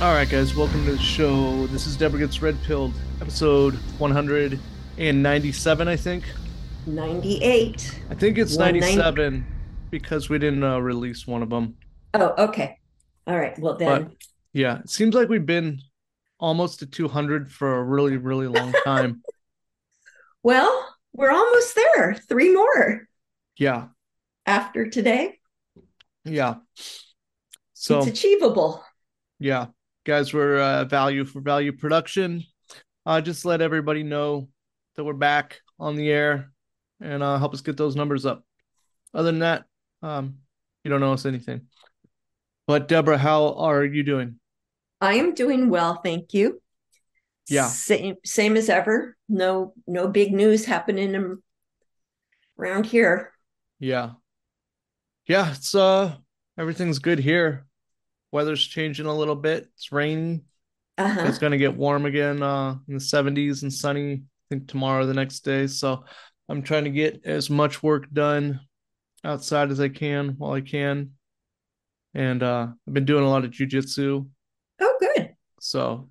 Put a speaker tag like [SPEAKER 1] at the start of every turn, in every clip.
[SPEAKER 1] All right, guys, welcome to the show. This is Deborah Gets Red Pilled, episode 197, I think.
[SPEAKER 2] 98,
[SPEAKER 1] I think it's
[SPEAKER 2] 190.
[SPEAKER 1] 97 because we didn't release one of them.
[SPEAKER 2] Oh, okay. All right. Well,
[SPEAKER 1] But
[SPEAKER 2] then,
[SPEAKER 1] yeah, it seems like we've been almost to 200 for a really, really long time.
[SPEAKER 2] well, we're almost there. Three more
[SPEAKER 1] Yeah,
[SPEAKER 2] after today.
[SPEAKER 1] yeah.
[SPEAKER 2] It's
[SPEAKER 1] So,
[SPEAKER 2] achievable.
[SPEAKER 1] yeah, guys, we're value for value production. Just let everybody know that we're back on the air and help us get those numbers up. Other than that, um, you don't know us anything. But Deborah, how are you doing?
[SPEAKER 2] I am doing well, thank you.
[SPEAKER 1] Yeah,
[SPEAKER 2] Same as ever. No big news happening around here.
[SPEAKER 1] yeah, yeah. It's everything's good here. Weather's changing a little bit. It's raining. It's
[SPEAKER 2] Uh-huh.
[SPEAKER 1] gonna get warm again, in the 70s and sunny. I think tomorrow, the next day. So I'm trying to get as much work done outside as I can while I can. And I've been doing a lot of jujitsu.
[SPEAKER 2] Oh, good.
[SPEAKER 1] So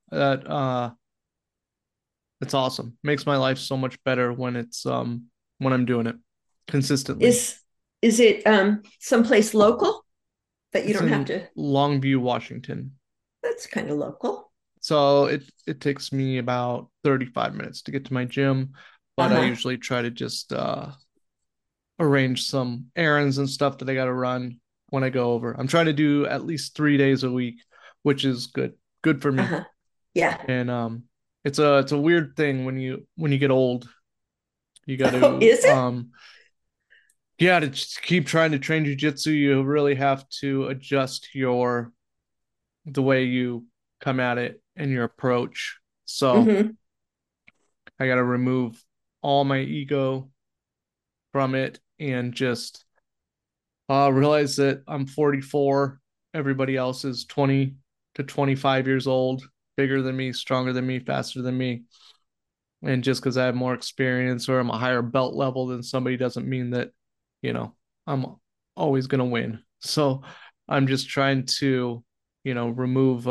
[SPEAKER 1] that's awesome. Makes my life so much better when I'm doing it consistently.
[SPEAKER 2] Is is it someplace local that you
[SPEAKER 1] It's
[SPEAKER 2] don't have
[SPEAKER 1] in
[SPEAKER 2] to?
[SPEAKER 1] Longview, Washington.
[SPEAKER 2] That's kind of local.
[SPEAKER 1] So it takes me about 35 minutes to get to my gym, but I
[SPEAKER 2] Uh-huh.
[SPEAKER 1] usually try to just arrange some errands and stuff that I got to run when I go over. I'm trying to do at least 3 days a week, which is good. Good for me.
[SPEAKER 2] Uh-huh. Yeah.
[SPEAKER 1] And it's a weird thing when you get old. You got
[SPEAKER 2] Oh,
[SPEAKER 1] to
[SPEAKER 2] is it?
[SPEAKER 1] yeah, to just keep trying to train jujitsu, you really have to adjust the way you come at it and your approach. So
[SPEAKER 2] Mm-hmm.
[SPEAKER 1] I got to remove all my ego from it and just realize that I'm 44. Everybody else is 20 to 25 years old, bigger than me, stronger than me, faster than me. And just because I have more experience or I'm a higher belt level than somebody doesn't mean that, you know, I'm always going to win. So I'm just trying to, remove,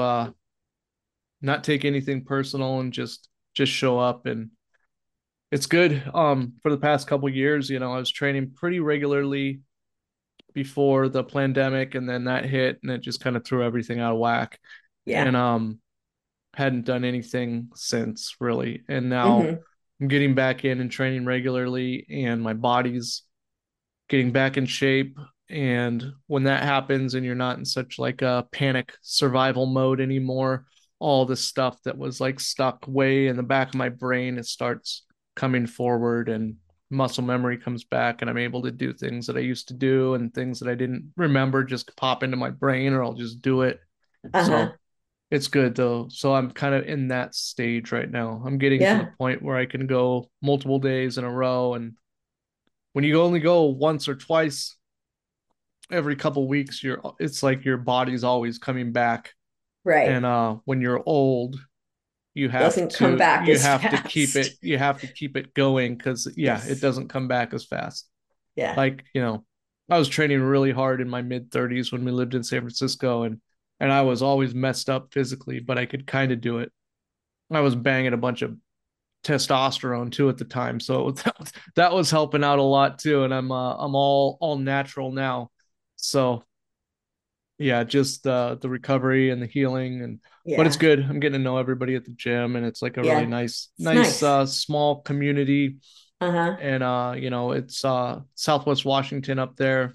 [SPEAKER 1] not take anything personal and just show up. And it's good. For the past couple of years, I was training pretty regularly before the pandemic, and then that hit, and it just kind of threw everything out of whack. And
[SPEAKER 2] Yeah.
[SPEAKER 1] hadn't done anything since really. And now
[SPEAKER 2] Mm-hmm.
[SPEAKER 1] I'm getting back in and training regularly, and my body's getting back in shape. And when that happens, and you're not in such like a panic survival mode anymore, all the stuff that was like stuck way in the back of my brain, it starts coming forward, and muscle memory comes back, and I'm able to do things that I used to do, and things that I didn't remember just pop into my brain, or I'll just do it. So
[SPEAKER 2] Uh-huh.
[SPEAKER 1] it's good though. So I'm kind of in that stage right now. I'm getting to the
[SPEAKER 2] Yeah.
[SPEAKER 1] point where I can go multiple days in a row. And when you only go once or twice every couple weeks, it's like your body's always coming back.
[SPEAKER 2] Right.
[SPEAKER 1] And when you're old, you have
[SPEAKER 2] Doesn't come
[SPEAKER 1] to
[SPEAKER 2] back
[SPEAKER 1] you
[SPEAKER 2] as
[SPEAKER 1] have to keep
[SPEAKER 2] fast.
[SPEAKER 1] it you have to keep it going, because yeah, it
[SPEAKER 2] Yes.
[SPEAKER 1] doesn't come back as fast.
[SPEAKER 2] Yeah.
[SPEAKER 1] Like, I was training really hard in my mid 30s when we lived in San Francisco, and I was always messed up physically, but I could kind of do it. I was banging a bunch of testosterone too at the time, so that was helping out a lot too. And I'm all natural now, so yeah, just the recovery and the healing. And but it's
[SPEAKER 2] Yeah.
[SPEAKER 1] good. I'm getting to know everybody at the gym, and it's like a really
[SPEAKER 2] Yeah. It's
[SPEAKER 1] nice
[SPEAKER 2] nice.
[SPEAKER 1] small community.
[SPEAKER 2] Uh-huh.
[SPEAKER 1] And it's Southwest Washington up there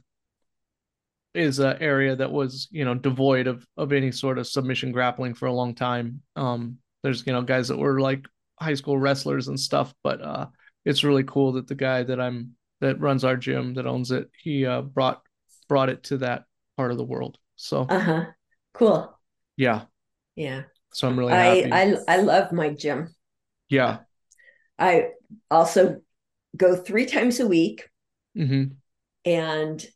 [SPEAKER 1] is an area that was, devoid of any sort of submission grappling for a long time. There's, guys that were like high school wrestlers and stuff, but it's really cool that the guy that runs our gym, that owns it, he brought it to that part of the world. So
[SPEAKER 2] Uh-huh. Cool.
[SPEAKER 1] yeah,
[SPEAKER 2] Yeah.
[SPEAKER 1] so I'm really
[SPEAKER 2] I
[SPEAKER 1] happy.
[SPEAKER 2] I I love my gym.
[SPEAKER 1] Yeah.
[SPEAKER 2] I also go 3 times a week,
[SPEAKER 1] Hmm.
[SPEAKER 2] and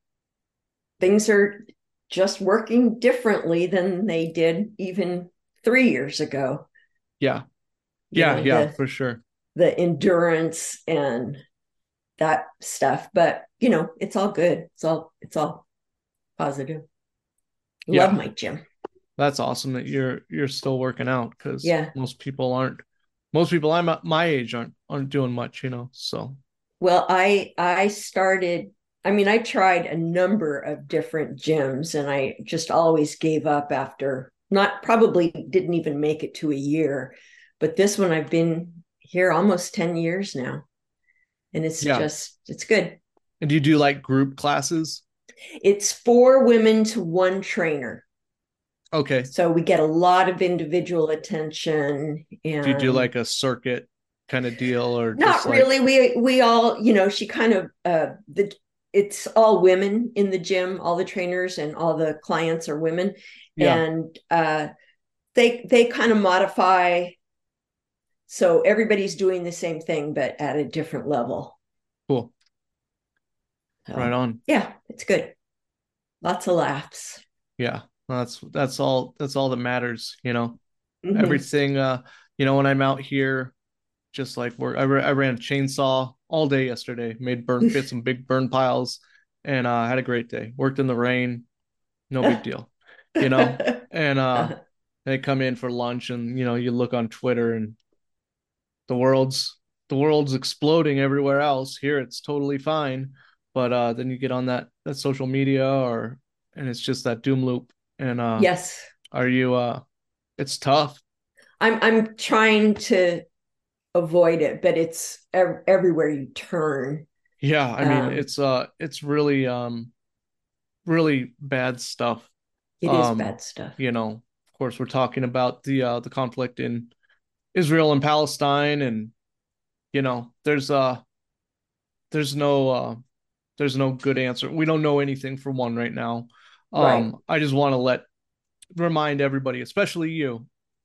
[SPEAKER 2] things are just working differently than they did even 3 years ago.
[SPEAKER 1] Yeah.
[SPEAKER 2] You
[SPEAKER 1] Yeah.
[SPEAKER 2] know,
[SPEAKER 1] Yeah,
[SPEAKER 2] the
[SPEAKER 1] for sure.
[SPEAKER 2] the endurance and that stuff. But it's all good. It's all positive. Love
[SPEAKER 1] Yeah.
[SPEAKER 2] my gym.
[SPEAKER 1] That's awesome that you're still working out because
[SPEAKER 2] Yeah.
[SPEAKER 1] most people aren't. Most people I'm at my age aren't doing much, So
[SPEAKER 2] Well, I started, I mean, I tried a number of different gyms and I just always gave up after not probably didn't even make it to a year. But this one I've been here almost 10 years now. And
[SPEAKER 1] yeah.
[SPEAKER 2] it's good.
[SPEAKER 1] And do you do like group classes?
[SPEAKER 2] It's 4 women to one trainer.
[SPEAKER 1] Okay.
[SPEAKER 2] So we get a lot of individual attention
[SPEAKER 1] Do you do
[SPEAKER 2] and
[SPEAKER 1] like a circuit kind of deal or just
[SPEAKER 2] not
[SPEAKER 1] like
[SPEAKER 2] really. We all, she kind of the it's all women in the gym, all the trainers and all the clients are women.
[SPEAKER 1] yeah,
[SPEAKER 2] And they kind of modify so everybody's doing the same thing but at a different level.
[SPEAKER 1] cool. Right
[SPEAKER 2] So
[SPEAKER 1] on.
[SPEAKER 2] yeah, it's good. Lots of laughs.
[SPEAKER 1] Yeah. That's all that matters.
[SPEAKER 2] Mm-hmm.
[SPEAKER 1] Everything when I'm out here just like work I ran a chainsaw all day yesterday, made burn fit some big burn piles and had a great day. Worked in the rain, no big deal. You know, and they come in for lunch and you look on Twitter and the world's the world's exploding everywhere else. Here it's totally fine. But then you get on that social media or and it's just that doom loop. And
[SPEAKER 2] Yes,
[SPEAKER 1] are you it's tough.
[SPEAKER 2] I'm trying to avoid it, but it's everywhere you turn.
[SPEAKER 1] Yeah, I mean
[SPEAKER 2] um
[SPEAKER 1] it's really bad stuff.
[SPEAKER 2] it is
[SPEAKER 1] Um,
[SPEAKER 2] bad stuff.
[SPEAKER 1] of course we're talking about the conflict in Israel and Palestine and there's there's no there's no good answer. We don't know anything for one right now.
[SPEAKER 2] Right.
[SPEAKER 1] I just want to remind everybody, especially you,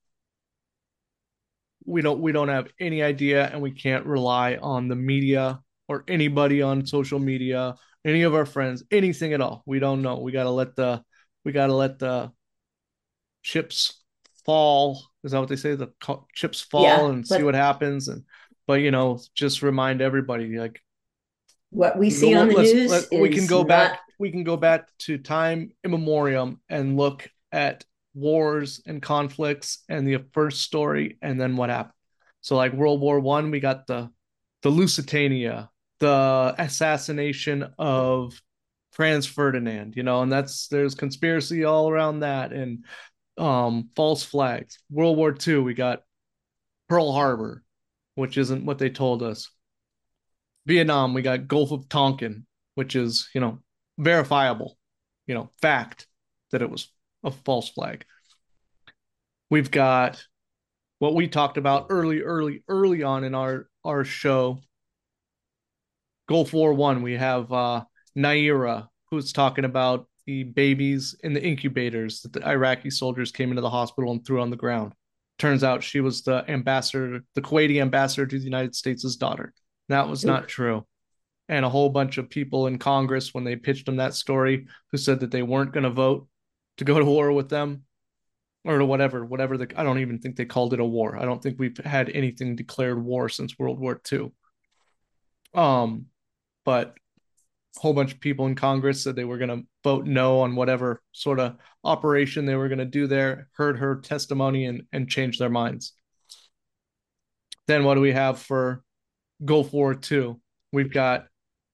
[SPEAKER 1] we don't have any idea and we can't rely on the media or anybody on social media, any of our friends, anything at all. We don't know. We got to let the chips fall. Is that what they say? The chips fall
[SPEAKER 2] Yeah,
[SPEAKER 1] and see what
[SPEAKER 2] but
[SPEAKER 1] happens. And but just remind everybody like
[SPEAKER 2] what we see on the news
[SPEAKER 1] we can
[SPEAKER 2] is
[SPEAKER 1] go
[SPEAKER 2] not
[SPEAKER 1] back to time immemorial and look at wars and conflicts and the first story and then what happened. So like World War I, we got the Lusitania, the assassination of Franz Ferdinand, and there's conspiracy all around that and false flags. World War II, we got Pearl Harbor, which isn't what they told us. Vietnam, we got Gulf of Tonkin, which is, verifiable, fact that it was a false flag. We've got what we talked about early on in our show, Gulf War I. We have Naira, who's talking about the babies in the incubators that the Iraqi soldiers came into the hospital and threw on the ground. Turns out she was the ambassador, the Kuwaiti ambassador to the United States' daughter. That was not
[SPEAKER 2] oof,
[SPEAKER 1] true. And a whole bunch of people in Congress, when they pitched them that story, who said that they weren't going to vote to go to war with them or to whatever I don't even think they called it a war. I don't think we've had anything declared war since World War II. Um, but a whole bunch of people in Congress said they were going to vote no on whatever sort of operation they were going to do there, heard her testimony and changed their minds. Then what do we have for Gulf War II? We've got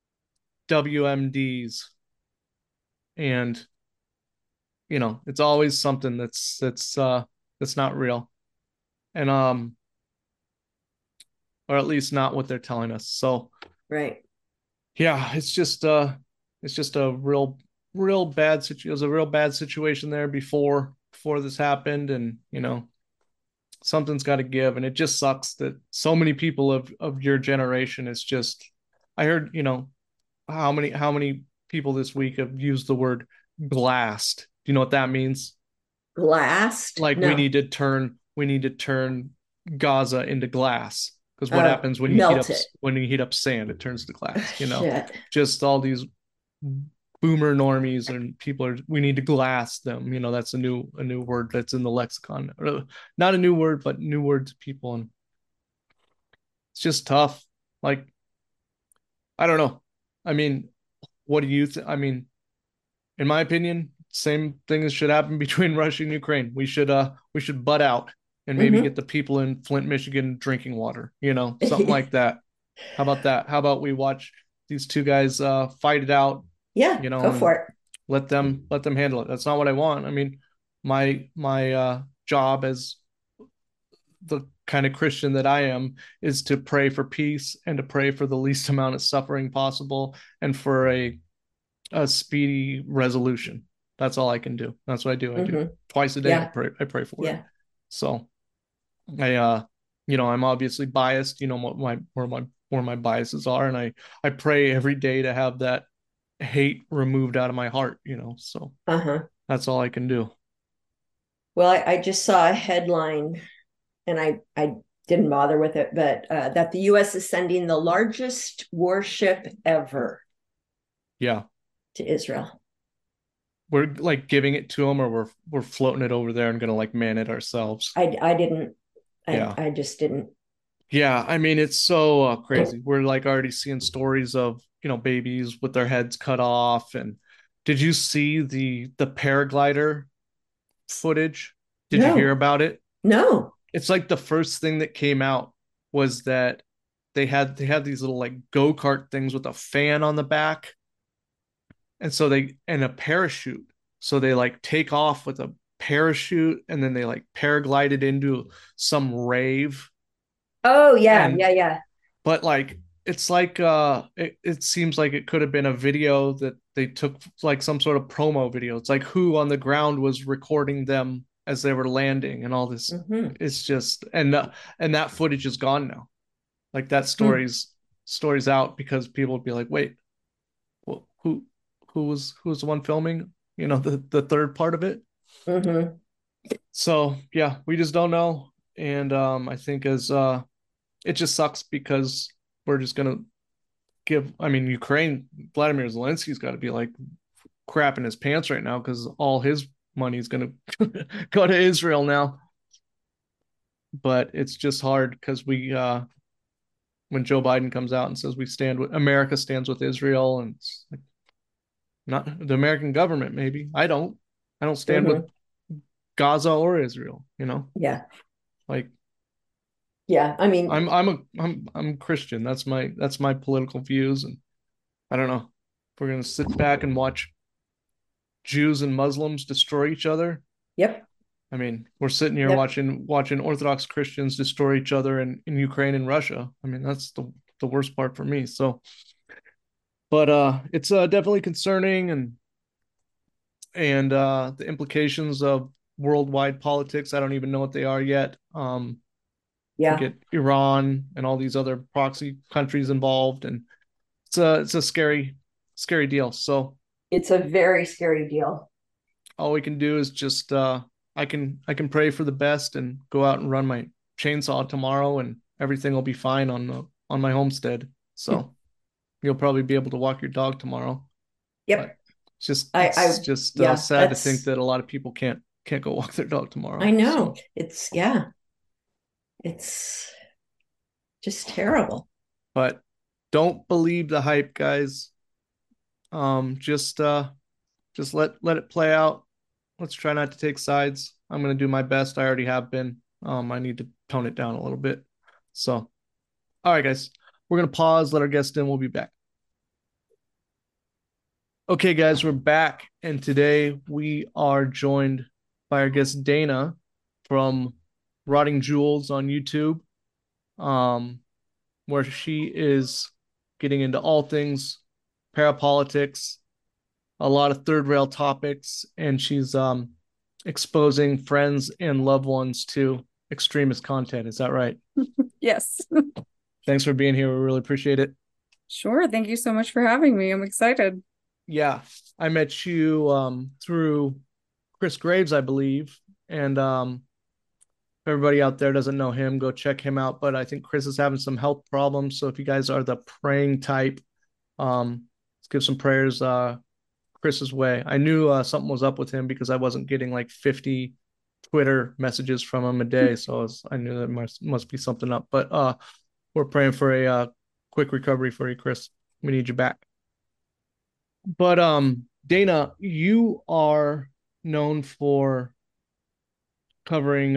[SPEAKER 1] WMDs and it's always something that's not real. And or at least not what they're telling us. So
[SPEAKER 2] right.
[SPEAKER 1] yeah, it's just a real bad situation. It was a real bad situation there before this happened, and something's got to give. And it just sucks that so many people of your generation is just. I heard how many people this week have used the word glassed. Do you know what that means?
[SPEAKER 2] Glassed?
[SPEAKER 1] Like
[SPEAKER 2] No.
[SPEAKER 1] we need to turn Gaza into glass because what happens
[SPEAKER 2] Melt it.
[SPEAKER 1] when you heat up sand, it turns to glass.
[SPEAKER 2] Shit.
[SPEAKER 1] Just all these boomer normies and people are we need to glass them. That's a new word that's in the lexicon. Not a new word, but new word to people, and it's just tough. Like I don't know. I mean, what do you think? I mean, in my opinion, same things should happen between Russia and Ukraine. We should butt out and maybe get
[SPEAKER 2] Hmm.
[SPEAKER 1] the people in Flint, Michigan drinking water, something like that. How about that? How about we watch these two guys fight it out,
[SPEAKER 2] Yeah, go for
[SPEAKER 1] and
[SPEAKER 2] it.
[SPEAKER 1] let them handle it. That's not what I want. I mean, my job as the kind of Christian that I am is to pray for peace and to pray for the least amount of suffering possible and for a speedy resolution. That's all I can do. That's what I do. I do
[SPEAKER 2] Hmm.
[SPEAKER 1] twice a day.
[SPEAKER 2] Yeah,
[SPEAKER 1] I pray for it.
[SPEAKER 2] yeah.
[SPEAKER 1] So I I'm obviously biased, what where my biases are, and I pray every day to have that hate removed out of my heart, so
[SPEAKER 2] Uh-huh.
[SPEAKER 1] that's all I can do.
[SPEAKER 2] Well, I just saw a headline and I didn't bother with it, but that the US is sending the largest warship ever
[SPEAKER 1] Yeah.
[SPEAKER 2] to Israel.
[SPEAKER 1] We're like giving it to them, or we're floating it over there and gonna like man it ourselves.
[SPEAKER 2] I didn't,
[SPEAKER 1] Yeah.
[SPEAKER 2] I just didn't.
[SPEAKER 1] Yeah, I mean it's so crazy. We're like already seeing stories of, babies with their heads cut off. And did you see the paraglider footage? Did you hear
[SPEAKER 2] No,
[SPEAKER 1] about it?
[SPEAKER 2] no.
[SPEAKER 1] It's like the first thing that came out was that they had these little like go-kart things with a fan on the back, and so they and a parachute. So they like take off with a parachute, and then they like paraglided into some rave.
[SPEAKER 2] Oh yeah,
[SPEAKER 1] And
[SPEAKER 2] yeah, yeah.
[SPEAKER 1] but like it's like it seems like it could have been a video that they took, like some sort of promo video. It's like who on the ground was recording them as they were landing and all this.
[SPEAKER 2] Hmm.
[SPEAKER 1] It's just and that footage is gone now. Like that
[SPEAKER 2] Hmm.
[SPEAKER 1] story's out because people would be like, wait, well, who was the one filming, the third part of it.
[SPEAKER 2] Hmm.
[SPEAKER 1] So yeah, we just don't know. And I think as it just sucks because we're just gonna give, I mean, Ukraine, Vladimir Zelensky's got to be like crapping his pants right now because all his money is going to go to Israel now. But it's just hard because when Joe Biden comes out and says America stands with Israel, and it's like, not the American government, maybe. I don't stand with
[SPEAKER 2] Hmm.
[SPEAKER 1] Gaza or Israel,
[SPEAKER 2] Yeah,
[SPEAKER 1] like
[SPEAKER 2] yeah. I mean,
[SPEAKER 1] I'm Christian. That's my political views. And I don't know if we're going to sit back and watch Jews and Muslims destroy each other.
[SPEAKER 2] yep,
[SPEAKER 1] I mean, we're sitting here
[SPEAKER 2] yep.
[SPEAKER 1] watching Orthodox Christians destroy each other in Ukraine and Russia. I mean, that's the worst part for me. So, but it's definitely concerning. And the implications of worldwide politics, I don't even know what they are yet. We
[SPEAKER 2] Yeah,
[SPEAKER 1] get Iran and all these other proxy countries involved, and it's a scary deal. So
[SPEAKER 2] it's a very scary deal.
[SPEAKER 1] all we can do is just I can pray for the best and go out and run my chainsaw tomorrow, and everything will be fine on my homestead. So you'll probably be able to walk your dog tomorrow. But
[SPEAKER 2] Yep.
[SPEAKER 1] it's
[SPEAKER 2] I,
[SPEAKER 1] just
[SPEAKER 2] yeah,
[SPEAKER 1] sad to think that a lot of people can't go walk their dog
[SPEAKER 2] I
[SPEAKER 1] tomorrow.
[SPEAKER 2] know.
[SPEAKER 1] So,
[SPEAKER 2] Yeah, it's just terrible.
[SPEAKER 1] but don't believe the hype, guys. Just let it play out. Let's try not to take sides. I'm gonna do my best. I already have been. I need to tone it down a little bit. So, all right, guys, we're gonna pause. Let our guest in. We'll be back. Okay, guys, we're back, and today we are joined by our guest Dana from Rotting Jewels on YouTube, um, where she is getting into all things parapolitics, a lot of third rail topics, and she's exposing friends and loved ones to extremist content. Is that right?
[SPEAKER 3] Yes.
[SPEAKER 1] Thanks for being here. We really appreciate it.
[SPEAKER 3] Sure. Thank you so much for having me. I'm excited.
[SPEAKER 1] Yeah, I met you through Chris Graves, I believe, and if everybody out there doesn't know him, go check him out. But I think Chris is having some health problems, so if you guys are the praying type, let's give some prayers Chris's way. I knew something was up with him because I wasn't getting like 50 Twitter messages from him a day, so I knew that must be something up. But we're praying for a quick recovery for you, Chris. We need you back. But Dana, you are known for covering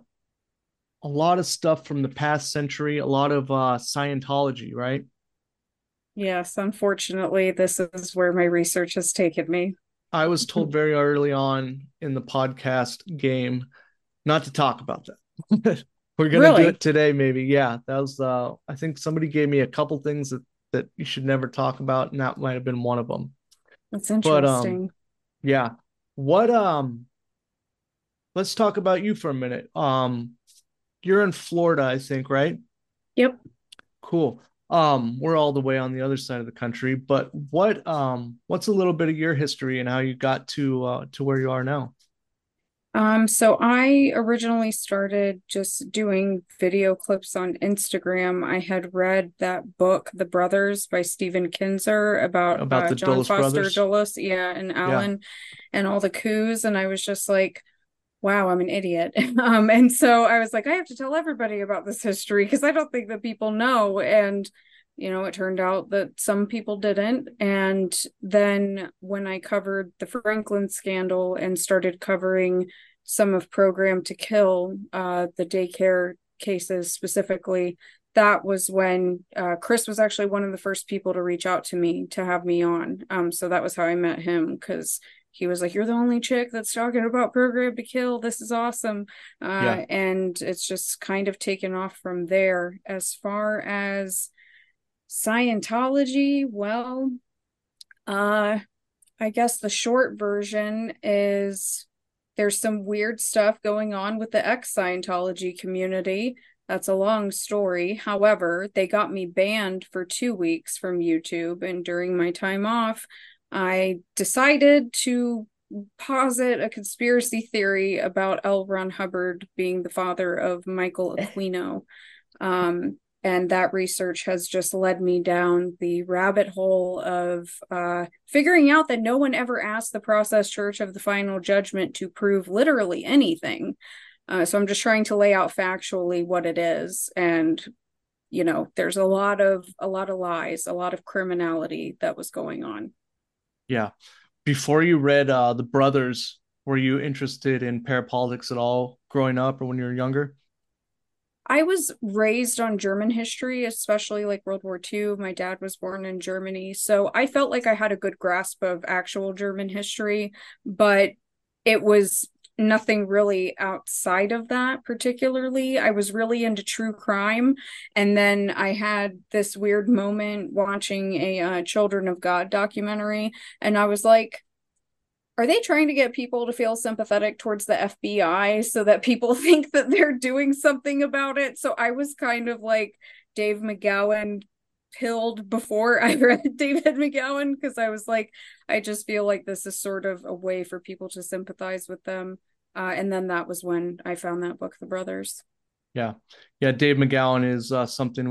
[SPEAKER 1] a lot of stuff from the past century, a lot of Scientology, right?
[SPEAKER 3] Yes, unfortunately, this is where my research has taken me.
[SPEAKER 1] I was told very early on in the podcast game not to talk about that. We're gonna do
[SPEAKER 3] Really?
[SPEAKER 1] it today, maybe. Yeah, that was. I think somebody gave me a couple things that you should never talk about, and that might have been one of them.
[SPEAKER 3] That's
[SPEAKER 1] But
[SPEAKER 3] interesting.
[SPEAKER 1] yeah. What Let's talk about you for a minute. You're in Florida, I think, right?
[SPEAKER 3] Yep.
[SPEAKER 1] Cool. We're all the way on the other side of the country, but what's a little bit of your history and how you got to where you are now?
[SPEAKER 3] So I originally started just doing video clips on Instagram. I had read that book, The Brothers by Stephen Kinzer about
[SPEAKER 1] About the
[SPEAKER 3] John
[SPEAKER 1] Dulles
[SPEAKER 3] Foster
[SPEAKER 1] brothers?
[SPEAKER 3] Dulles, yeah, and
[SPEAKER 1] Yeah.
[SPEAKER 3] Alan and all the coups. And I was just like, wow, I'm an idiot. And so I was like, I have to tell everybody about this history because I don't think that people know. And, it turned out that some people didn't. And then when I covered the Franklin scandal and started covering some of Program to Kill, the daycare cases specifically, that was when Chris was actually one of the first people to reach out to me to have me on. So that was how I met him because he was like, "You're the only chick that's talking about Program to Kill. This is awesome."
[SPEAKER 1] Yeah.
[SPEAKER 3] And it's just kind of taken off from there. As far as Scientology, well, uh, I guess the short version is there's some weird stuff going on with the ex Scientology community. That's a long story. However, they got me banned for 2 weeks from YouTube. And during my time off, I decided to posit a conspiracy theory about L. Ron Hubbard being the father of Michael Aquino. And that research has just led me down the rabbit hole of figuring out that no one ever asked the Process Church of the Final Judgment to prove literally anything. So I'm just trying to lay out factually what it is, and there's a lot of lies, a lot of criminality that was going on.
[SPEAKER 1] Yeah. Before you read The Brothers, were you interested in parapolitics at all growing up or when you were younger?
[SPEAKER 3] I was raised on German history, especially like World War II. My dad was born in Germany. So I felt like I had a good grasp of actual German history, but it was nothing really outside of that particularly. I was really into true crime. And then I had this weird moment watching a Children of God documentary. And I was like, are they trying to get people to feel sympathetic towards the FBI so that people think that they're doing something about it? So I was kind of like Dave McGowan pilled before I read David McGowan because I was like, I just feel like this is sort of a way for people to sympathize with them. And then that was when I found that book, The Brothers.
[SPEAKER 1] Yeah. Yeah. Dave McGowan is something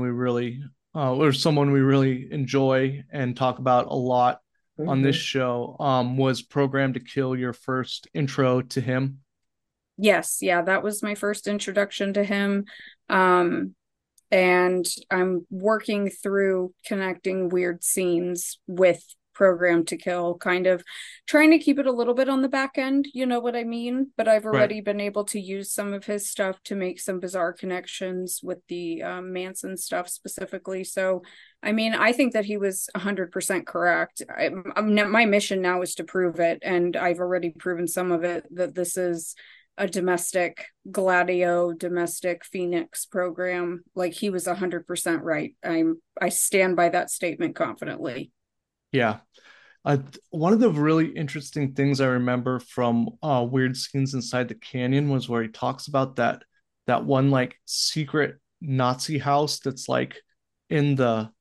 [SPEAKER 1] or someone we really enjoy and talk about a lot on this
[SPEAKER 2] Mhm.
[SPEAKER 1] show. Was Programmed to Kill your first intro to him?
[SPEAKER 3] Yes, yeah, that was my first introduction to him. Um, and I'm working through connecting weird scenes with Program to Kill, kind of trying to keep it a little bit on the back end, you know what I mean? But I've
[SPEAKER 1] Right.
[SPEAKER 3] already been able to use some of his stuff to make some bizarre connections with the Manson stuff specifically. So, I mean, I think that he was 100% correct. My mission now is to prove it, and I've already proven some of it that this is a domestic Gladio, domestic Phoenix program. Like he was 100% right. I stand by that statement confidently.
[SPEAKER 1] Yeah. One of the really interesting things I remember from Weird Scenes Inside the Canyon was where he talks about that one like secret Nazi house that's like in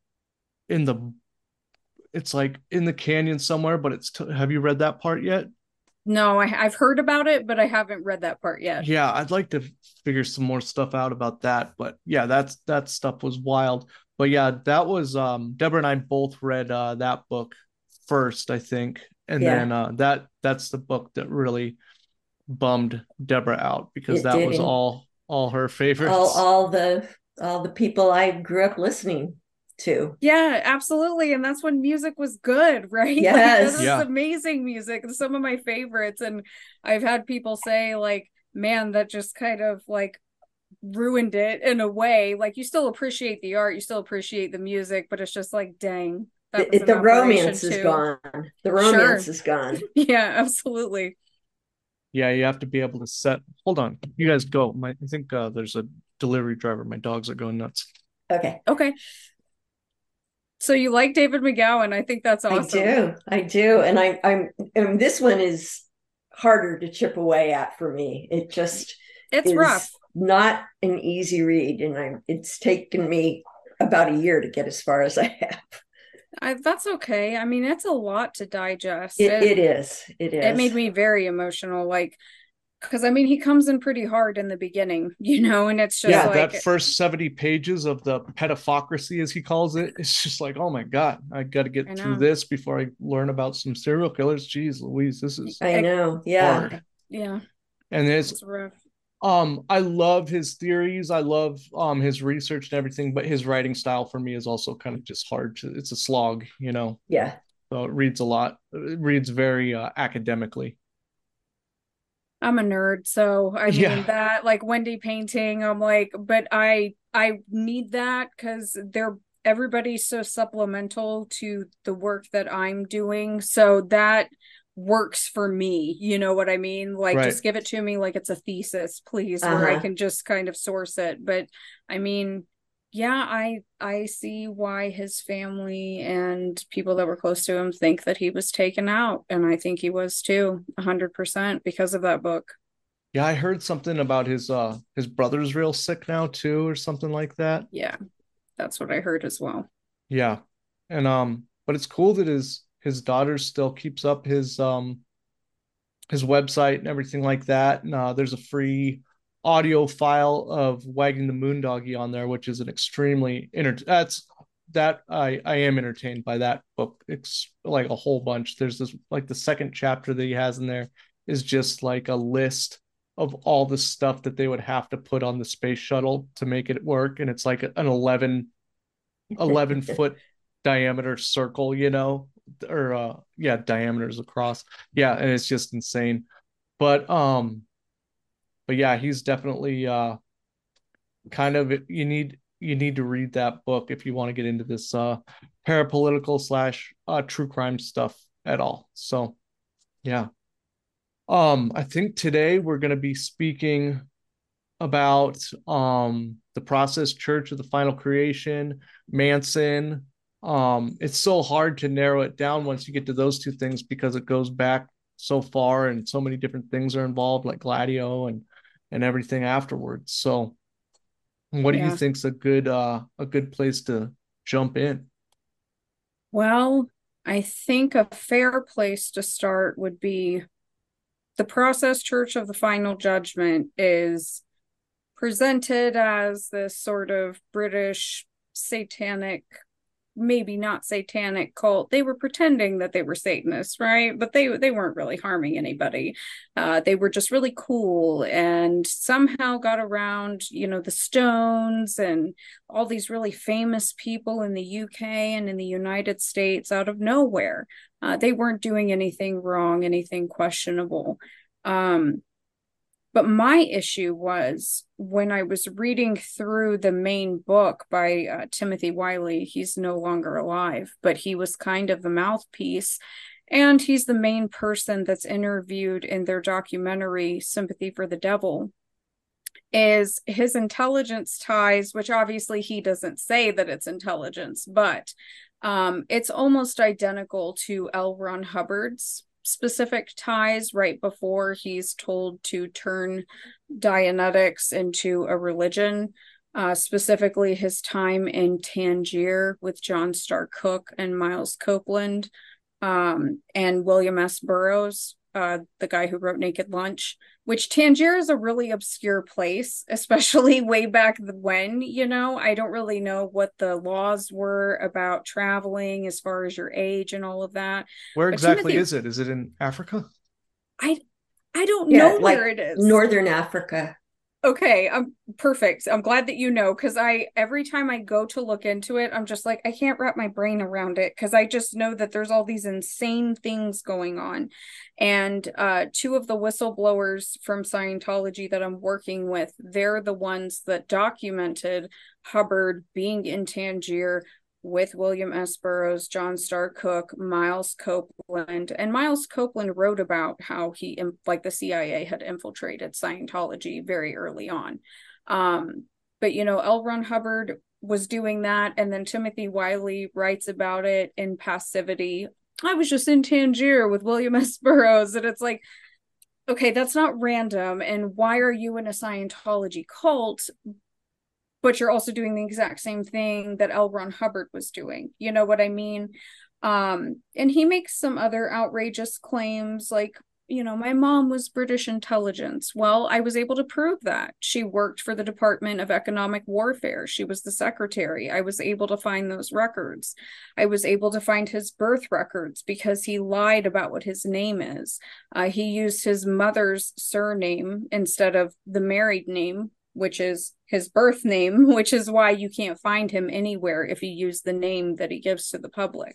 [SPEAKER 1] the it's like in the canyon somewhere, but have you read that part yet?
[SPEAKER 3] No, I've heard about it, but I haven't read that part yet.
[SPEAKER 1] Yeah, I'd like to figure some more stuff out about that. But yeah, that stuff was wild. But yeah, that was Deborah and I both read that book first, I think. And then
[SPEAKER 2] Yeah,
[SPEAKER 1] that's the book that really bummed Deborah out because
[SPEAKER 2] it
[SPEAKER 1] that
[SPEAKER 2] did.
[SPEAKER 1] was
[SPEAKER 2] And
[SPEAKER 1] all her
[SPEAKER 2] all
[SPEAKER 1] favorites.
[SPEAKER 2] all the all the people I grew up listening too.
[SPEAKER 3] Yeah, absolutely. And that's when music was good, right? Like
[SPEAKER 2] Yes.
[SPEAKER 3] this is amazing music. Some of my favorites. And I've had people say, like, man, that just kind of like ruined it in a way. Like you still appreciate the art, you still appreciate the music, but it's just like, dang, that was an
[SPEAKER 2] The
[SPEAKER 3] operation
[SPEAKER 2] romance is
[SPEAKER 3] too.
[SPEAKER 2] gone. The romance is gone.
[SPEAKER 3] Yeah, absolutely.
[SPEAKER 1] Yeah, you have to be able to set. Hold on, you guys go. I think there's a delivery driver. My dogs are going nuts.
[SPEAKER 3] Okay. So you like David McGowan? I think that's awesome.
[SPEAKER 2] I do, and this one is harder to chip away at for me. It's is
[SPEAKER 3] rough.
[SPEAKER 2] Not an easy read, and it's taken me about a year to get as far as I have.
[SPEAKER 3] That's okay. I mean, it's a lot to digest.
[SPEAKER 2] It is.
[SPEAKER 3] It made me very emotional, like, because I mean, he comes in pretty hard in the beginning, and it's just like
[SPEAKER 1] that first 70 pages of the pedophocracy, as he calls it, it's just like, oh my God, I got to get through this before I learn about some serial killers. Jeez Louise, this is
[SPEAKER 2] I know. Yeah.
[SPEAKER 1] hard.
[SPEAKER 3] Yeah.
[SPEAKER 1] And it's
[SPEAKER 3] rough.
[SPEAKER 1] I love his theories. I love his research and everything, but his writing style for me is also kind of just hard it's a slog,
[SPEAKER 2] Yeah.
[SPEAKER 1] So it reads a lot. It reads very academically.
[SPEAKER 3] I'm a nerd, so I mean that, like, Wendy painting, I'm like, but I need that because everybody's so supplemental to the work that I'm doing, so that works for me, you know what I mean? Like, just give it to me like it's a thesis, please, where I can just kind of source it. But I mean, yeah, I see why his family and people that were close to him think that he was taken out, and I think he was too, 100%, because of that book.
[SPEAKER 1] Yeah, I heard something about his brother's real sick now too, or something like that.
[SPEAKER 3] Yeah, that's what I heard as well.
[SPEAKER 1] Yeah, and but it's cool that his daughter still keeps up his website and everything like that. And there's a free audio file of Wagging the Moondoggy on there, which is an extremely I am entertained by that book. It's like a whole bunch. There's this, like, the second chapter that he has in there is just like a list of all the stuff that they would have to put on the space shuttle to make it work, and it's like an 11 foot diameter circle, or diameters across. Yeah, and it's just insane. But yeah, he's definitely kind of, you need to read that book if you want to get into this parapolitical slash true crime stuff at all. So yeah. I think today we're going to be speaking about the Process Church of the Final Creation, Manson. It's so hard to narrow it down once you get to those two things because it goes back so far and so many different things are involved, like Gladio and everything afterwards. So what do you think's a good place to jump in?
[SPEAKER 3] Well, I think a fair place to start would be the Process Church of the Final Judgment is presented as this sort of British satanic, maybe not satanic cult. They were pretending that they were Satanists, right? But they weren't really harming anybody. They were just really cool and somehow got around, the Stones and all these really famous people in the UK and in the United States out of nowhere. They weren't doing anything wrong, anything questionable. But my issue was when I was reading through the main book by Timothy Wiley. He's no longer alive, but he was kind of the mouthpiece. And he's the main person that's interviewed in their documentary, Sympathy for the Devil, is his intelligence ties, which obviously he doesn't say that it's intelligence, but it's almost identical to L. Ron Hubbard's specific ties right before he's told to turn Dianetics into a religion, specifically his time in Tangier with John Starr Cook and Miles Copeland, and William S. Burroughs, the guy who wrote Naked Lunch, which Tangier is a really obscure place, especially way back when, I don't really know what the laws were about traveling as far as your age and all of that.
[SPEAKER 1] Where exactly is it? Is it in Africa?
[SPEAKER 3] I don't know where it is.
[SPEAKER 2] Northern Africa.
[SPEAKER 3] Okay, I'm perfect. I'm glad that you know, because every time I go to look into it, I'm just like, I can't wrap my brain around it because I just know that there's all these insane things going on. And two of the whistleblowers from Scientology that I'm working with, they're the ones that documented Hubbard being in Tangier with William S. Burroughs, John Starr Cook, Miles Copeland. And Miles Copeland wrote about how like the CIA had infiltrated Scientology very early on. But, L. Ron Hubbard was doing that. And then Timothy Wiley writes about it in Passivity. I was just in Tangier with William S. Burroughs. And it's like, okay, that's not random. And why are you in a Scientology cult? But you're also doing the exact same thing that L. Ron Hubbard was doing. You know what I mean? And he makes some other outrageous claims like, my mom was British intelligence. Well, I was able to prove that. She worked for the Department of Economic Warfare. She was the secretary. I was able to find those records. I was able to find his birth records because he lied about what his name is. He used his mother's surname instead of the married name, which is his birth name, which is why you can't find him anywhere if you use the name that he gives to the public.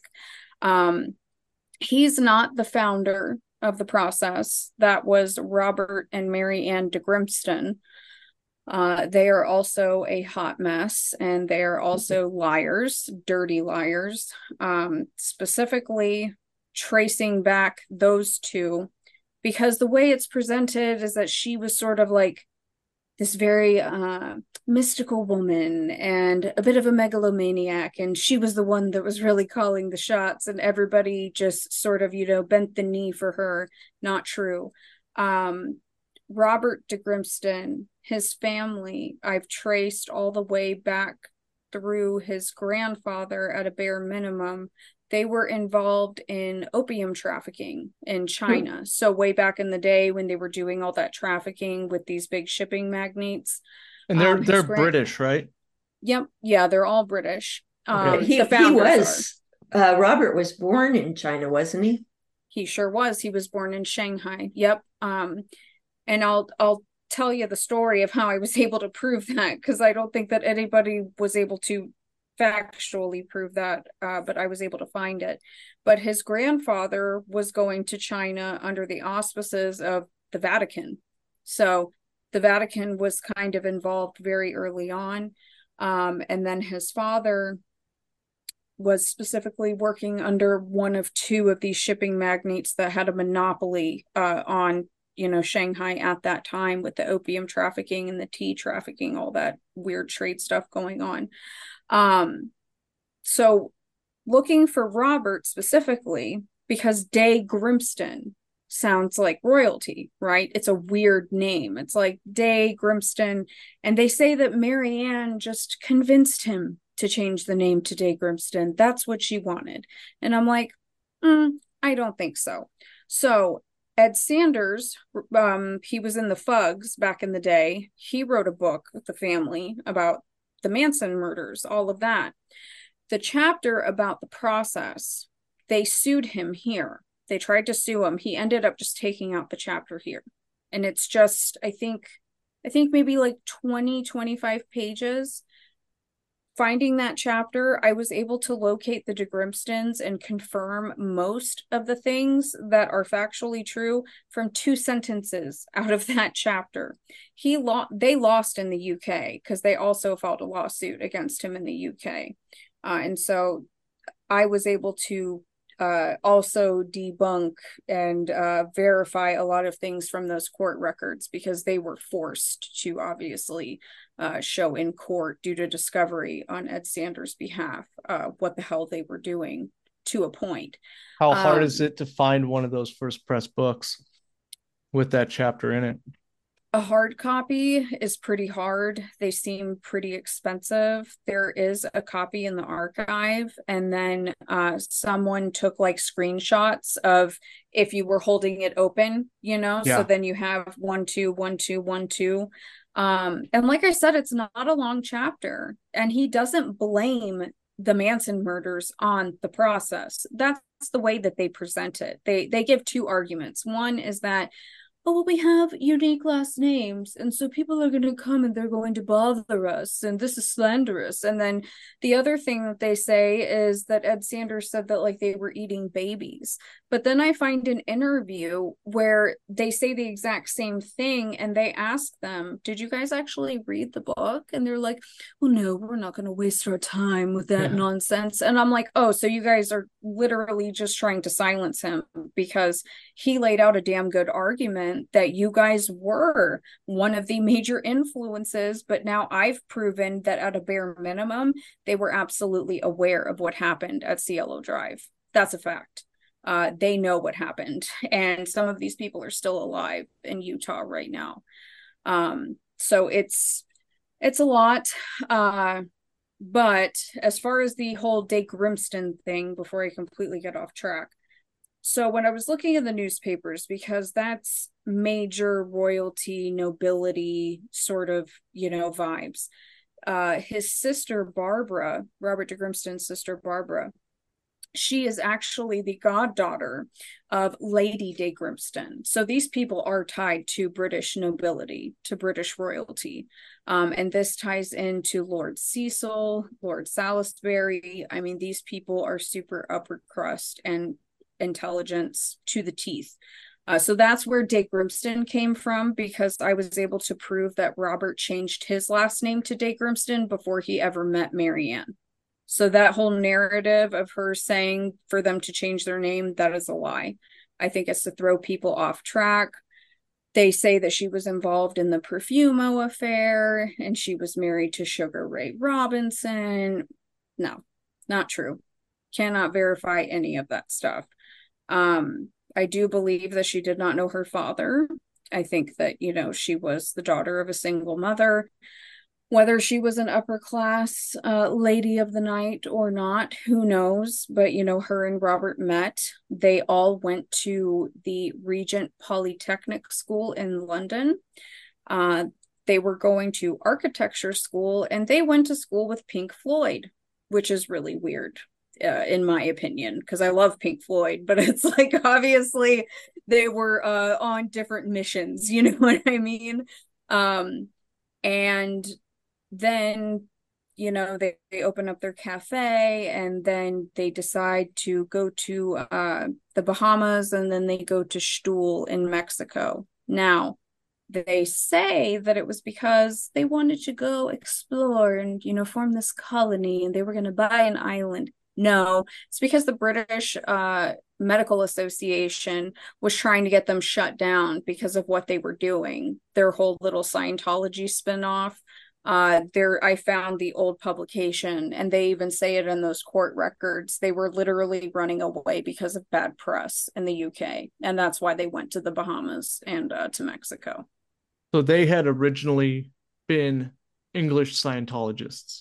[SPEAKER 3] He's not the founder of the process. That was Robert and Mary Ann de Grimston. They are also a hot mess, and they are also liars, dirty liars, specifically tracing back those two, because the way it's presented is that she was sort of like this very mystical woman and a bit of a megalomaniac, and she was the one that was really calling the shots, and everybody just sort of bent the knee for her. Not true. Robert de Grimston, his family, I've traced all the way back through his grandfather at a bare minimum. They were involved in opium trafficking in China. So way back in the day when they were doing all that trafficking with these big shipping magnates.
[SPEAKER 1] And they're British, right?
[SPEAKER 3] Yep. Yeah, they're all British.
[SPEAKER 2] Okay. Robert was born in China, wasn't he?
[SPEAKER 3] He sure was. He was born in Shanghai. Yep. And I'll tell you the story of how I was able to prove that, because I don't think that anybody was able to factually prove that, but I was able to find it. But his grandfather was going to China under the auspices of the Vatican. So the Vatican was kind of involved very early on. And then his father was specifically working under one of two of these shipping magnates that had a monopoly on Shanghai at that time, with the opium trafficking and the tea trafficking, all that weird trade stuff going on. So looking for Robert specifically, because de Grimston sounds like royalty, right? It's a weird name. It's like de Grimston. And they say that Mary Ann just convinced him to change the name to de Grimston. That's what she wanted. And I'm like, I don't think so. So Ed Sanders, he was in the Fugs back in the day. He wrote a book with the family about the Manson murders, all of that. The chapter about the process, they sued him here. They tried to sue him. He ended up just taking out the chapter here. And it's just, I think maybe like 20, 25 pages. Finding that chapter, I was able to locate the de Grimstons and confirm most of the things that are factually true from 2 sentences out of that chapter. They lost in the UK because they also filed a lawsuit against him in the UK. And so I was able to also debunk and verify a lot of things from those court records, because they were forced to obviously show in court due to discovery on Ed Sanders' behalf what the hell they were doing to a point.
[SPEAKER 1] How hard is it to find one of those first press books with that chapter in it?
[SPEAKER 3] A hard copy is pretty hard. They seem pretty expensive. There is a copy in the archive, and then someone took like screenshots of if you were holding it open, so then you have 1, 2, 1, 2, 1, 2. And like I said, it's not a long chapter, and he doesn't blame the Manson murders on the process. That's the way that they present it. They give 2 arguments. One is that, oh, well, we have unique last names, and so people are going to come and they're going to bother us, and this is slanderous. And then the other thing that they say is that Ed Sanders said that like they were eating babies. But then I find an interview where they say the exact same thing, and they ask them, did you guys actually read the book? And they're like, well, no, we're not going to waste our time with that nonsense. And I'm like, oh, so you guys are literally just trying to silence him because he laid out a damn good argument that you guys were one of the major influences. But now I've proven that at a bare minimum, they were absolutely aware of what happened at Cielo Drive. That's a fact. They know what happened. And some of these people are still alive in Utah right now. So it's a lot. But as far as the whole Day Grimston thing, before I completely get off track, so when I was looking in the newspapers, because that's major royalty, nobility sort of, vibes, his sister Barbara, Robert de Grimston's sister Barbara, she is actually the goddaughter of Lady de Grimston. So these people are tied to British nobility, to British royalty. And this ties into Lord Cecil, Lord Salisbury. I mean, these people are super upper crust and intelligence to the teeth. So that's where de Grimston came from, because I was able to prove that Robert changed his last name to de Grimston before he ever met Marianne. So that whole narrative of her saying for them to change their name, that is a lie. I think it's to throw people off track. They say that she was involved in the Perfumo affair and she was married to Sugar Ray Robinson. No, not true. Cannot verify any of that stuff. I do believe that she did not know her father. I think that, she was the daughter of a single mother. Whether she was an upper class lady of the night or not, who knows? But, her and Robert met. They all went to the Regent Polytechnic School in London. They were going to architecture school, and they went to school with Pink Floyd, which is really weird, in my opinion, because I love Pink Floyd, but it's like, obviously, they were on different missions, you know what I mean? And then they open up their cafe, and then they decide to go to the Bahamas, and then they go to Stuhl in Mexico. Now they say that it was because they wanted to go explore and form this colony, and they were going to buy an island. No, it's because the British Medical Association was trying to get them shut down because of what they were doing, their whole little Scientology spinoff. I found the old publication, and they even say it in those court records. They were literally running away because of bad press in the UK, and that's why they went to the Bahamas and to Mexico.
[SPEAKER 1] So they had originally been English Scientologists.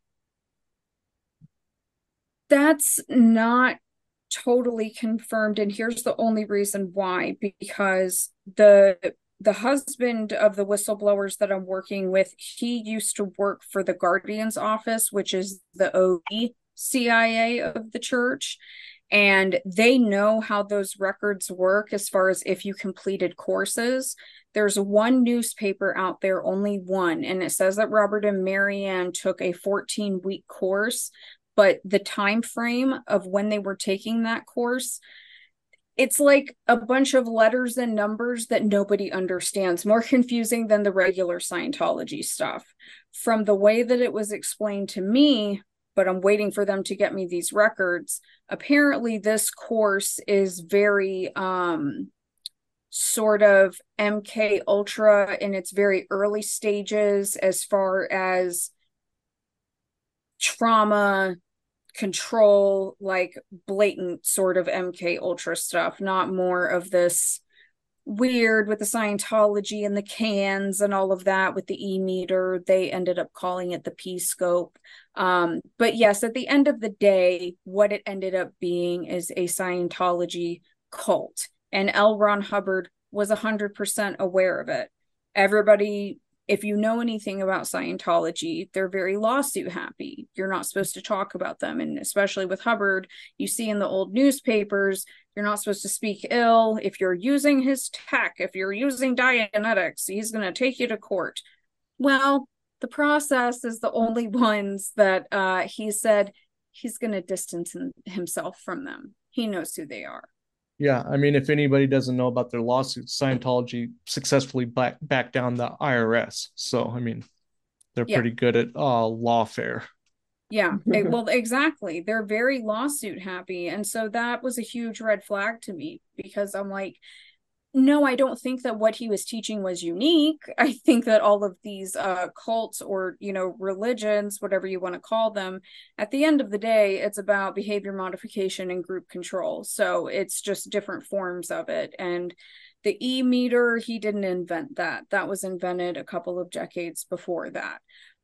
[SPEAKER 3] That's not totally confirmed, and here's the only reason why, because the husband of the whistleblowers that I'm working with, he used to work for the Guardian's office, which is the OE CIA of the church. And they know how those records work as far as if you completed courses. There's one newspaper out there, only one, and it says that Robert and Marianne took a 14-week course, but the time frame of when they were taking that course, it's like a bunch of letters and numbers that nobody understands, more confusing than the regular Scientology stuff. From the way that it was explained to me, but I'm waiting for them to get me these records, apparently this course is very sort of MK Ultra in its very early stages, as far as trauma control, like blatant sort of MK Ultra stuff, not more of this weird with the Scientology and the cans and all of that with the E-meter. They ended up calling it the P-scope. But yes, at the end of the day, what it ended up being is a Scientology cult. And L. Ron Hubbard was 100% aware of it. Everybody if you know anything about Scientology, they're very lawsuit happy. You're not supposed to talk about them. And especially with Hubbard, you see in the old newspapers, you're not supposed to speak ill. If you're using his tech, if you're using Dianetics, he's going to take you to court. Well, the process is the only ones that he said he's going to distance himself from them. He knows who they are.
[SPEAKER 1] Yeah, I mean, if anybody doesn't know about their lawsuits, Scientology successfully backed down the IRS. So, I mean, they're
[SPEAKER 3] Yeah.
[SPEAKER 1] pretty good at lawfare.
[SPEAKER 3] Yeah, well, exactly. They're very lawsuit happy. And so that was a huge red flag to me, because I'm like, no, I don't think that what he was teaching was unique. I think that all of these cults, or, you know, religions, whatever you want to call them, at the end of the day, it's about behavior modification and group control. So it's just different forms of it. And the e-meter, he didn't invent that. That was invented a couple of decades before that.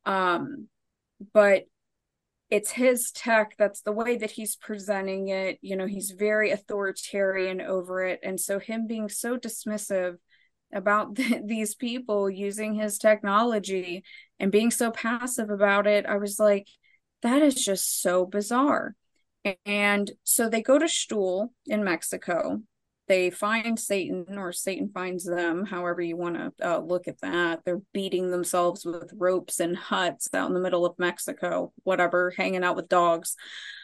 [SPEAKER 3] But it's his tech. That's the way that he's presenting it. You know, he's very authoritarian over it. And so him being so dismissive about these people using his technology and being so passive about it, I was like, that is just so bizarre. And so they go to Stuhl in Mexico. They find Satan, or Satan finds them, however you want to look at that. They're beating themselves with ropes in huts out in the middle of Mexico, whatever, hanging out with dogs.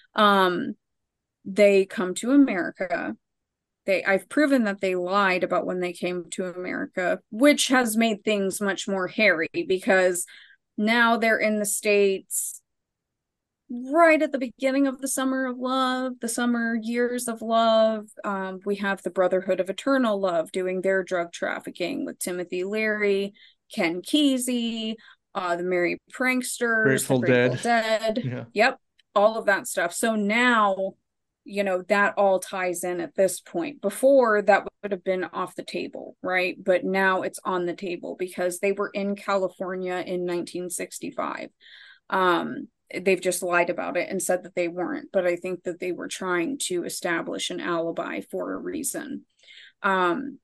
[SPEAKER 3] They come to America. I've proven that they lied about when they came to America, which has made things much more hairy, because now they're in the States right at the beginning of the summer of love, the summer years of love. We have the Brotherhood of Eternal Love doing their drug trafficking with Timothy Leary, Ken Kesey, the Merry Pranksters,
[SPEAKER 1] Grateful
[SPEAKER 3] the Grateful
[SPEAKER 1] Dead.
[SPEAKER 3] Dead.
[SPEAKER 1] Yeah.
[SPEAKER 3] Yep, all of that stuff. So now, you know, that all ties in at this point. Before, that would have been off the table, right? But now it's on the table because they were in California in 1965. They've just lied about it and said that they weren't, but I think that they were trying to establish an alibi for a reason. And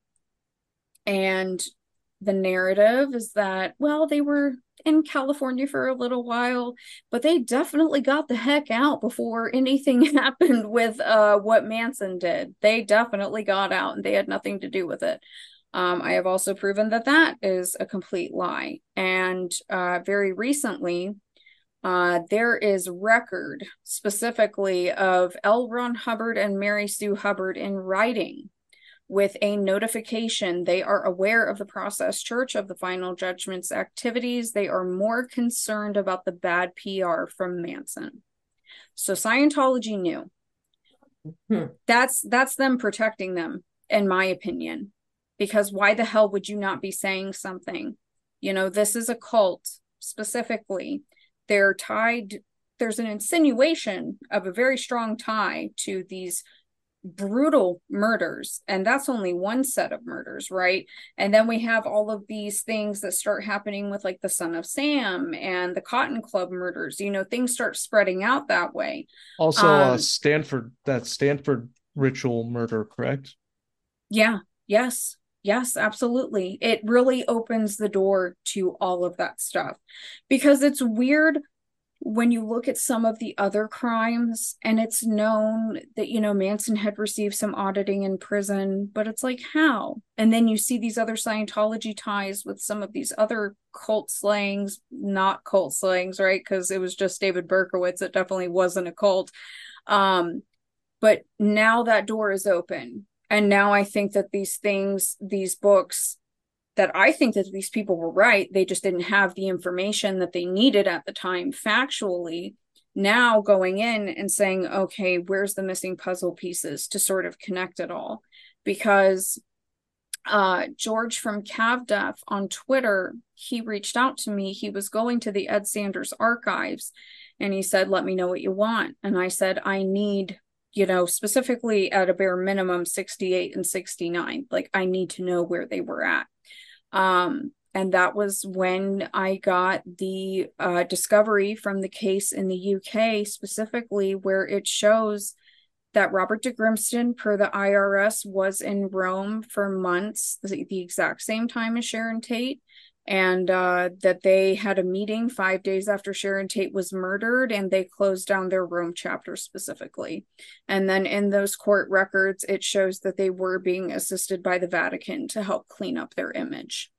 [SPEAKER 3] the narrative is that, well, they were in California for a little while, but they definitely got the heck out before anything happened with what Manson did. They definitely got out and they had nothing to do with it. I have also proven that that is a complete lie. And very recently, there is record specifically of L. Ron Hubbard and Mary Sue Hubbard in writing with a notification. They are aware of the Process Church of the Final Judgment's activities. They are more concerned about the bad PR from Manson. So Scientology knew. That's them protecting them, in my opinion, because why the hell would you not be saying something? You know, this is a cult specifically. They're tied, there's an insinuation of a very strong tie to these brutal murders, and that's only one set of murders, right? And then we have all of these things that start happening with, like, the Son of Sam and the Cotton Club murders. You know, things start spreading out that way.
[SPEAKER 1] Also, Stanford ritual murder, correct?
[SPEAKER 3] Yeah, yes, absolutely. It really opens the door to all of that stuff, because it's weird when you look at some of the other crimes and it's known that, you know, Manson had received some auditing in prison, but it's like, how? And then you see these other Scientology ties with some of these other cult slangs, not cult slangs, right? Because it was just David Berkowitz. It definitely wasn't a cult. But now that door is open. And now I think that these things, these books, that I think that these people were right. They just didn't have the information that they needed at the time factually. Now going in and saying, okay, where's the missing puzzle pieces to sort of connect it all? Because George from CavDef on Twitter, he reached out to me. He was going to the Ed Sanders archives and he said, let me know what you want. And I said, I need, you know, specifically at a bare minimum 68 and 69. Like, I need to know where they were at. And that was when I got the discovery from the case in the UK, specifically where it shows that Robert de Grimston, per the IRS, was in Rome for months, the exact same time as Sharon Tate. and that they had a meeting 5 days after Sharon Tate was murdered, and they closed down their Rome chapter specifically. And then in those court records, it shows that they were being assisted by the Vatican to help clean up their image.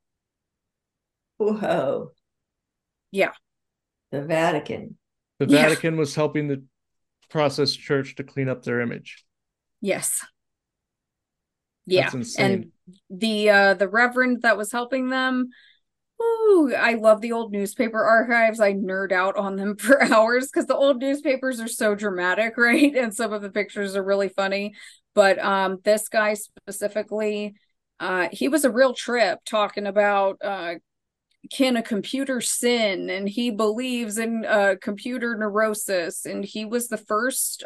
[SPEAKER 2] Whoa.
[SPEAKER 3] Yeah.
[SPEAKER 2] The Vatican.
[SPEAKER 1] The Vatican was helping the Process Church to clean up their image.
[SPEAKER 3] Yes.
[SPEAKER 1] That's insane.
[SPEAKER 3] And the reverend that was helping them, ooh, I love the old newspaper archives. I nerd out on them for hours because the old newspapers are so dramatic, right? And some of the pictures are really funny. But this guy specifically, he was a real trip talking about can a computer sin, and he believes in computer neurosis, and he was the first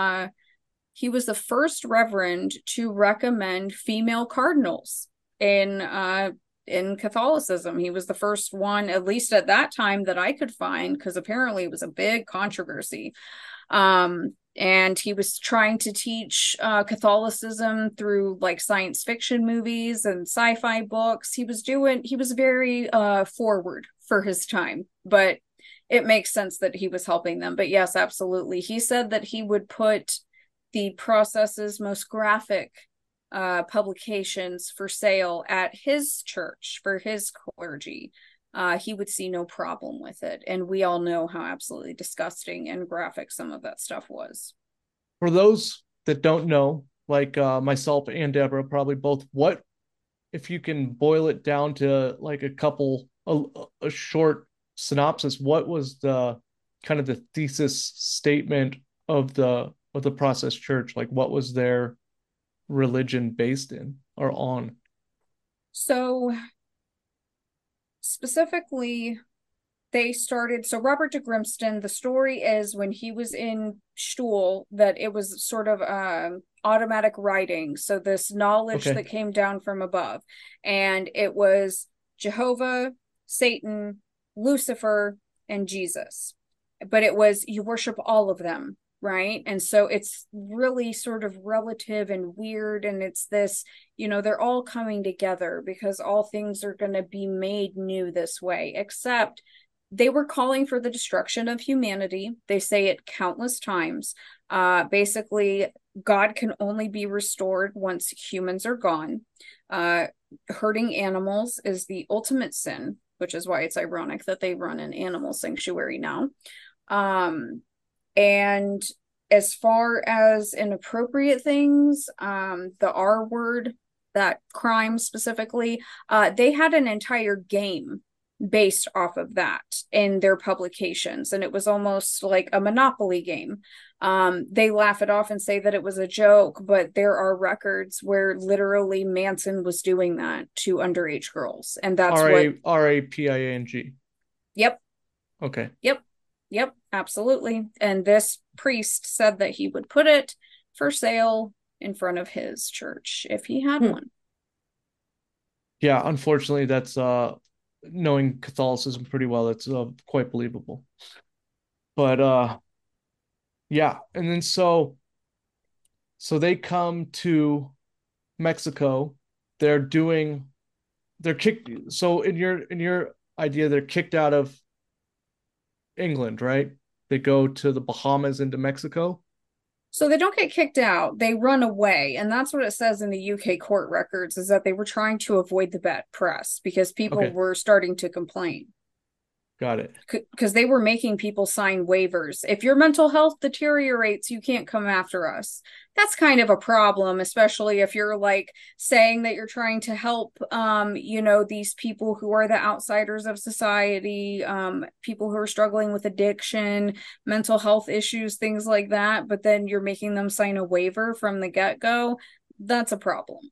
[SPEAKER 3] reverend to recommend female cardinals in Catholicism. He was the first one, at least at that time, that I could find, because apparently it was a big controversy. And he was trying to teach Catholicism through like science fiction movies and sci-fi books. He was very forward for his time, but it makes sense that he was helping them. But yes, absolutely. He said that he would put the process's most graphic publications for sale at his church for his clergy. He would see no problem with it. And we all know how absolutely disgusting and graphic some of that stuff was.
[SPEAKER 1] For those that don't know, like myself and Deborah, probably both, what, if you can boil it down to like a short synopsis, what was the kind of the thesis statement of the Process Church? Like, what was their religion based in or on?
[SPEAKER 3] So specifically, they started, so Robert de Grimston, the story is when he was in Stuhl, that it was sort of automatic writing, so this knowledge that came down from above, and it was Jehovah, Satan, Lucifer, and Jesus, but it was, you worship all of them, right? And so it's really sort of relative and weird, and it's this, they're all coming together because all things are going to be made new this way, except they were calling for the destruction of humanity. They say it countless times. Basically, God can only be restored once humans are gone. Hurting animals is the ultimate sin, which is why it's ironic that they run an animal sanctuary now. And as far as inappropriate things, the R word, that crime specifically, they had an entire game based off of that in their publications, and it was almost like a Monopoly game. They laugh it off and say that it was a joke, but there are records where literally Manson was doing that to underage girls, and that's
[SPEAKER 1] RAPIANG.
[SPEAKER 3] Yep.
[SPEAKER 1] Okay.
[SPEAKER 3] Yep, absolutely. And this priest said that he would put it for sale in front of his church if he had one.
[SPEAKER 1] Yeah, unfortunately, that's knowing Catholicism pretty well, it's quite believable. But yeah, and then so they come to Mexico. They're kicked. So in your idea, they're kicked out of England, right? They go to the Bahamas into Mexico.
[SPEAKER 3] So they don't get kicked out, they run away. And that's what it says in the UK court records, is that they were trying to avoid the bad press because people were starting to complain.
[SPEAKER 1] Got it.
[SPEAKER 3] Because they were making people sign waivers. If your mental health deteriorates, you can't come after us. That's kind of a problem, especially if you're like saying that you're trying to help, these people who are the outsiders of society, people who are struggling with addiction, mental health issues, things like that. But then you're making them sign a waiver from the get-go. That's a problem.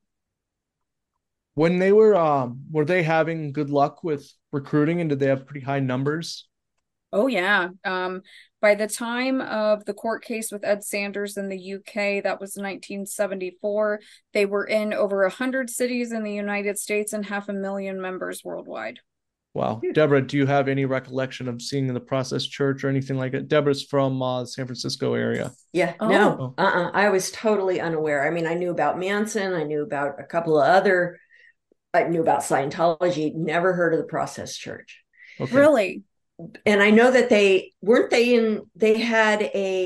[SPEAKER 1] When they were they having good luck with recruiting, and did they have pretty high numbers?
[SPEAKER 3] Oh yeah. By the time of the court case with Ed Sanders in the UK, that was 1974, they were in over 100 cities in the United States and 500,000 members worldwide.
[SPEAKER 1] Wow. Deborah, do you have any recollection of seeing the Process Church or anything like it? Deborah's from San Francisco area.
[SPEAKER 2] Yeah, no. I was totally unaware. I mean, I knew about Manson. I knew about a couple of other I knew about Scientology, never heard of the Process Church.
[SPEAKER 1] Okay.
[SPEAKER 3] Really?
[SPEAKER 2] And I know that they had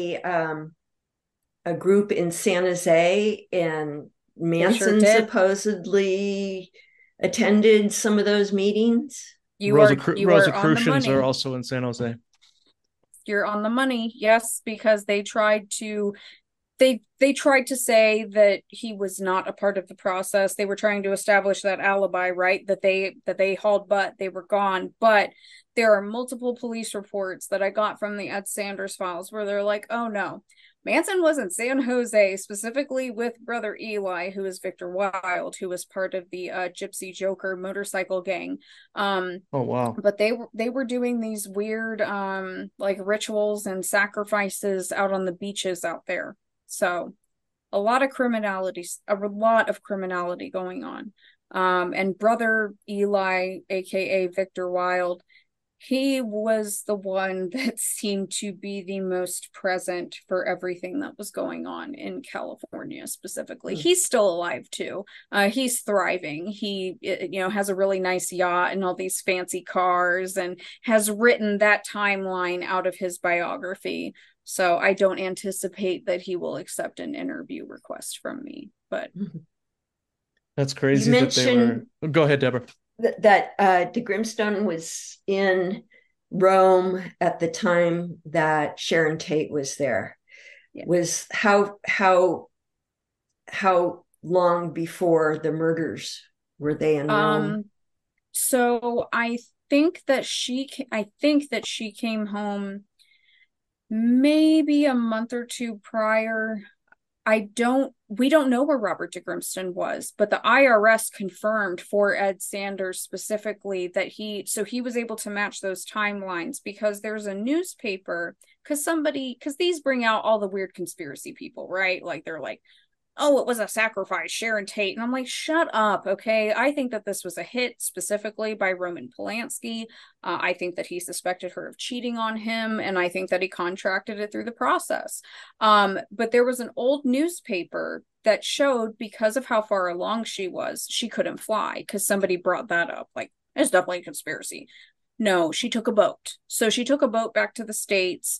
[SPEAKER 2] a group in San Jose, and Manson
[SPEAKER 3] sure
[SPEAKER 2] supposedly attended some of those meetings.
[SPEAKER 3] You are on the
[SPEAKER 1] Rosicrucians are
[SPEAKER 3] money.
[SPEAKER 1] also in San Jose.
[SPEAKER 3] You're on the money. Yes, because they tried to they tried to say that he was not a part of the process. They were trying to establish that alibi, right? That they hauled butt, they were gone. But there are multiple police reports that I got from the Ed Sanders files where they're like, oh no, Manson was in San Jose, specifically with brother Eli, who is Victor Wilde, who was part of the Gypsy Joker motorcycle gang.
[SPEAKER 1] Oh wow.
[SPEAKER 3] But they were doing these weird like rituals and sacrifices out on the beaches out there. So a lot of criminality going on. And brother Eli, aka Victor Wilde, he was the one that seemed to be the most present for everything that was going on in California specifically. He's still alive too. He's thriving. He, has a really nice yacht and all these fancy cars, and has written that timeline out of his biography. So I don't anticipate that he will accept an interview request from me. But
[SPEAKER 1] that's crazy.
[SPEAKER 2] You mentioned
[SPEAKER 1] Go ahead, Deborah.
[SPEAKER 2] That De Grimstone was in Rome at the time that Sharon Tate was there. Yeah. Was how long before the murders were they in Rome?
[SPEAKER 3] So I think that she came home maybe a month or two prior. We don't know where Robert De Grimston was, but the IRS confirmed for Ed Sanders specifically that he was able to match those timelines, because there's a newspaper, because these bring out all the weird conspiracy people, right? Like they're like, oh, it was a sacrifice, Sharon Tate. And I'm like, shut up, okay? I think that this was a hit specifically by Roman Polanski. I think that he suspected her of cheating on him, and I think that he contracted it through the process. But there was an old newspaper that showed, because of how far along she was, she couldn't fly, because somebody brought that up. Like, it's definitely a conspiracy. No, she took a boat. So she took a boat back to the States.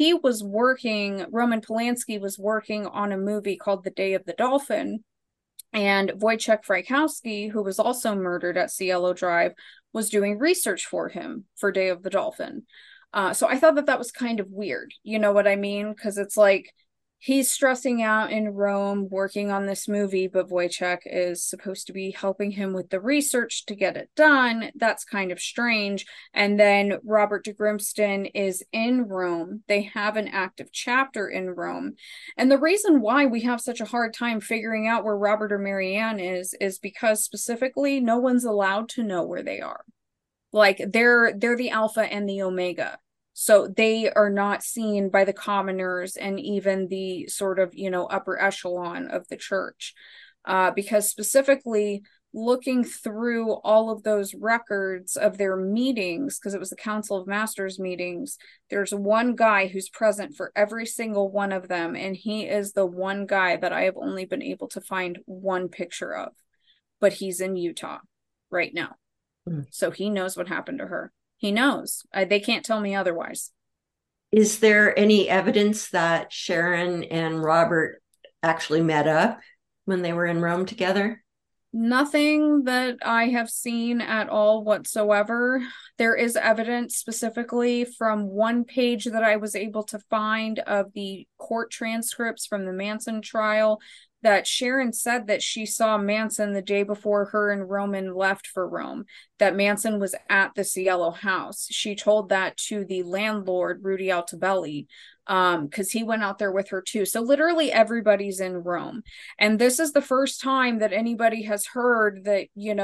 [SPEAKER 3] Roman Polanski was working on a movie called The Day of the Dolphin, and Wojciech Frykowski, who was also murdered at Cielo Drive, was doing research for him for Day of the Dolphin. So I thought that was kind of weird. You know what I mean? Because it's like, he's stressing out in Rome working on this movie, but Wojciech is supposed to be helping him with the research to get it done. That's kind of strange. And then Robert De Grimston is in Rome. They have an active chapter in Rome. And the reason why we have such a hard time figuring out where Robert or Marianne is because specifically no one's allowed to know where they are. Like they're the alpha and the omega. So they are not seen by the commoners and even the sort of, upper echelon of the church. Because specifically looking through all of those records of their meetings, because it was the Council of Masters meetings, there's one guy who's present for every single one of them. And he is the one guy that I have only been able to find one picture of. But he's in Utah right now. So he knows what happened to her. He knows. They can't tell me otherwise.
[SPEAKER 2] Is there any evidence that Sharon and Robert actually met up when they were in Rome together?
[SPEAKER 3] Nothing that I have seen at all whatsoever. There is evidence specifically from one page that I was able to find of the court transcripts from the Manson trial, that Sharon said that she saw Manson the day before her and Roman left for Rome, that Manson was at the Cielo house. She told that to the landlord, Rudy Altobelli, because he went out there with her too. So literally everybody's in Rome. And this is the first time that anybody has heard that,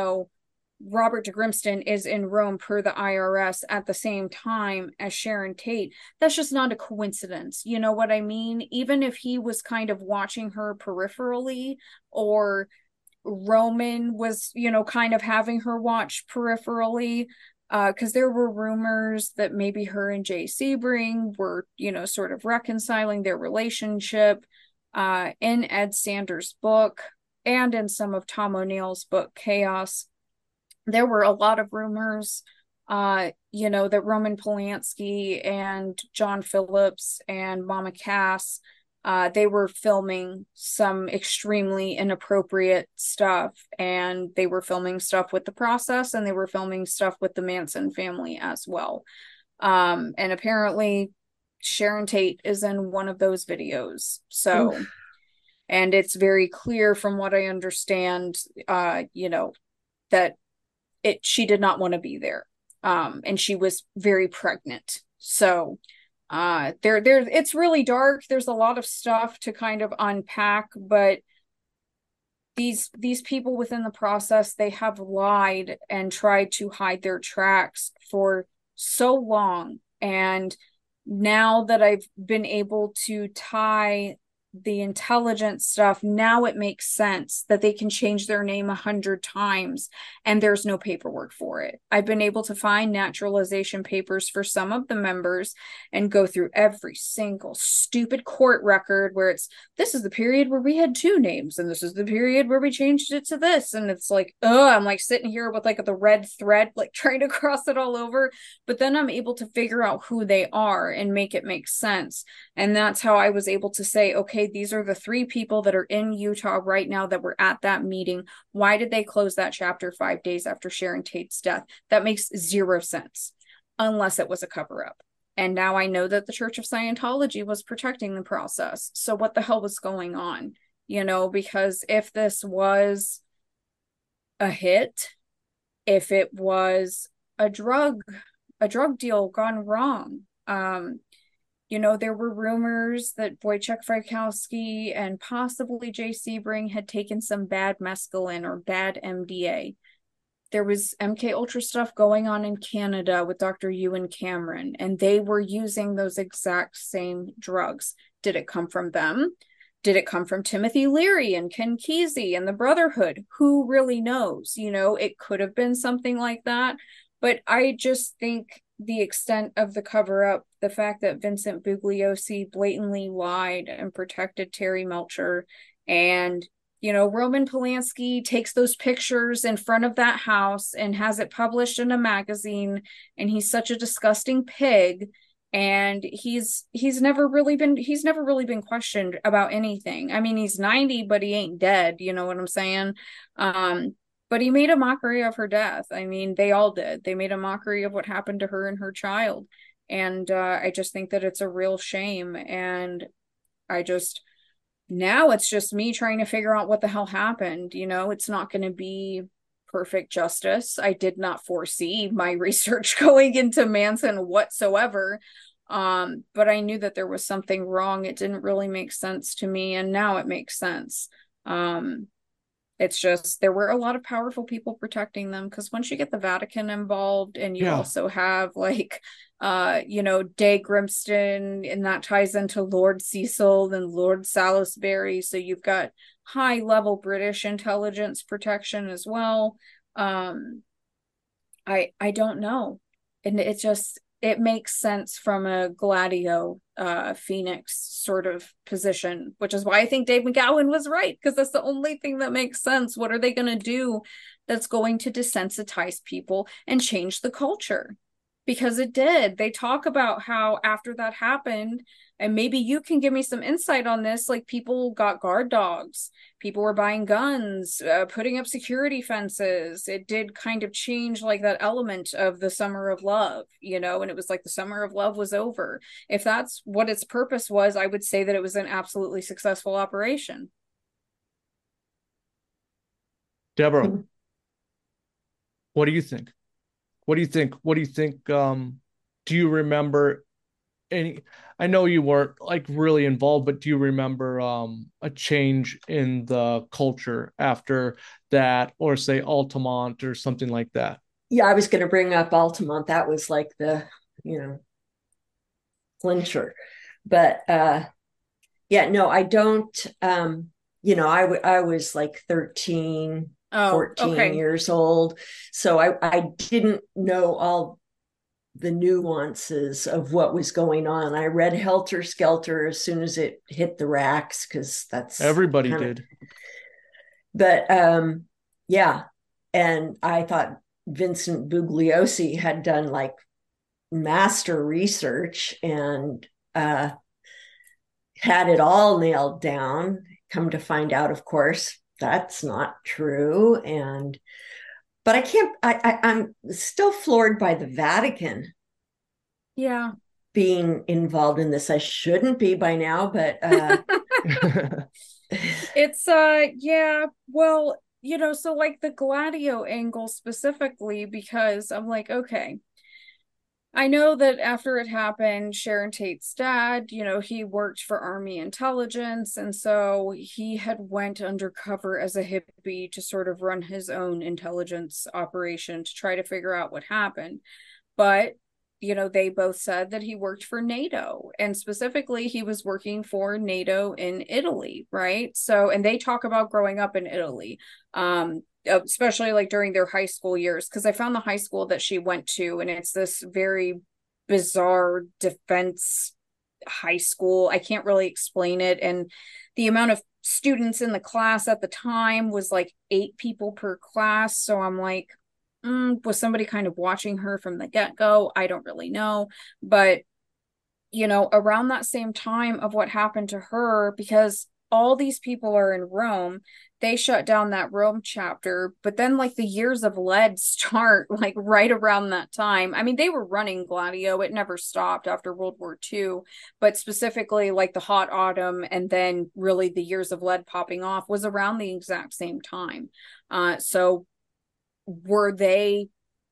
[SPEAKER 3] Robert De Grimston is in Rome per the IRS at the same time as Sharon Tate. That's just not a coincidence. You know what I mean? Even if he was kind of watching her peripherally, or Roman was, kind of having her watch peripherally, because there were rumors that maybe her and Jay Sebring were, sort of reconciling their relationship. In Ed Sanders' book and in some of Tom O'Neill's book, Chaos, there were a lot of rumors, that Roman Polanski and John Phillips and Mama Cass, they were filming some extremely inappropriate stuff, and they were filming stuff with the process, and they were filming stuff with the Manson family as well. And apparently Sharon Tate is in one of those videos. So,
[SPEAKER 2] Oof.
[SPEAKER 3] and it's very clear from what I understand, that she did not want to be there. And she was very pregnant. So it's really dark. There's a lot of stuff to kind of unpack, but these people within the process, they have lied and tried to hide their tracks for so long. And now that I've been able to tie the intelligence stuff, now it makes sense that they can change their name 100 times and there's no paperwork for it. I've been able to find naturalization papers for some of the members and go through every single stupid court record where this is the period where we had two names and this is the period where we changed it to this. And it's like, oh, I'm like sitting here with like the red thread, like trying to cross it all over. But then I'm able to figure out who they are and make it make sense. And that's how I was able to say, okay, these are the three people that are in Utah right now that were at that meeting. Why did they close that chapter 5 days after Sharon Tate's death? That makes zero sense, unless it was a cover up. And now I know that the Church of Scientology was protecting the process. So what the hell was going on? Because if this was a hit, if it was a drug deal gone wrong, there were rumors that Wojciech Frykowski and possibly Jay Sebring had taken some bad mescaline or bad MDA. There was MK Ultra stuff going on in Canada with Dr. Ewan Cameron, and they were using those exact same drugs. Did it come from them? Did it come from Timothy Leary and Ken Kesey and the Brotherhood? Who really knows? It could have been something like that. But I just think the extent of the cover up, the fact that Vincent Bugliosi blatantly lied and protected Terry Melcher, and Roman Polanski takes those pictures in front of that house and has it published in a magazine, and he's such a disgusting pig, and he's never really been questioned about anything. I mean, he's 90, but he ain't dead, you know what I'm saying? But he made a mockery of her death. I mean, they all did. They made a mockery of what happened to her and her child. And I just think that it's a real shame. And now it's just me trying to figure out what the hell happened. It's not going to be perfect justice. I did not foresee my research going into Manson whatsoever. But I knew that there was something wrong. It didn't really make sense to me. And now it makes sense. It's just there were a lot of powerful people protecting them, because once you get the Vatican involved and you also have Day Grimston, and that ties into Lord Cecil and Lord Salisbury, so you've got high level British intelligence protection as well. I don't know, and it makes sense from a Gladio Phoenix sort of position, which is why I think Dave McGowan was right, because that's the only thing that makes sense. What are they going to do that's going to desensitize people and change the culture? Because it did. They talk about how after that happened, and maybe you can give me some insight on this, like people got guard dogs, people were buying guns, putting up security fences. It did kind of change like that element of the summer of love, and it was like the summer of love was over. If that's what its purpose was, I would say that it was an absolutely successful operation.
[SPEAKER 1] Deborah, what do you think? What do you think? What do you think? Do you remember any? I know you weren't like really involved, but do you remember a change in the culture after that, or say Altamont or something like that?
[SPEAKER 2] Yeah, I was going to bring up Altamont. That was like the, clincher. But yeah, no, I don't. I was like 13, 14
[SPEAKER 3] okay.
[SPEAKER 2] years old. So I didn't know all the nuances of what was going on. I read Helter Skelter as soon as it hit the racks, because that's
[SPEAKER 1] Everybody did.
[SPEAKER 2] But yeah, and I thought Vincent Bugliosi had done like master research and had it all nailed down. Come to find out, of course, that's not true. And but I can't. I'm still floored by the Vatican
[SPEAKER 3] Yeah.
[SPEAKER 2] being involved in this. I shouldn't be by now, but
[SPEAKER 3] It's yeah, well, so like the Gladio angle specifically, because I'm like, okay, I know that after it happened, Sharon Tate's dad, he worked for Army intelligence, and so he had went undercover as a hippie to sort of run his own intelligence operation to try to figure out what happened. But they both said that he worked for NATO, and specifically he was working for NATO in Italy, right? So, and they talk about growing up in Italy, especially like during their high school years, because I found the high school that she went to, and it's this very bizarre defense high school. I can't really explain it. And the amount of students in the class at the time was like 8 people per class. So I'm like, was somebody kind of watching her from the get-go? I don't really know. But, around that same time of what happened to her, because all these people are in Rome, they shut down that Rome chapter. But then, like, the years of lead start, like, right around that time. I mean, they were running Gladio. It never stopped after World War II. But specifically, like, the hot autumn and then really the years of lead popping off was around the exact same time. So were they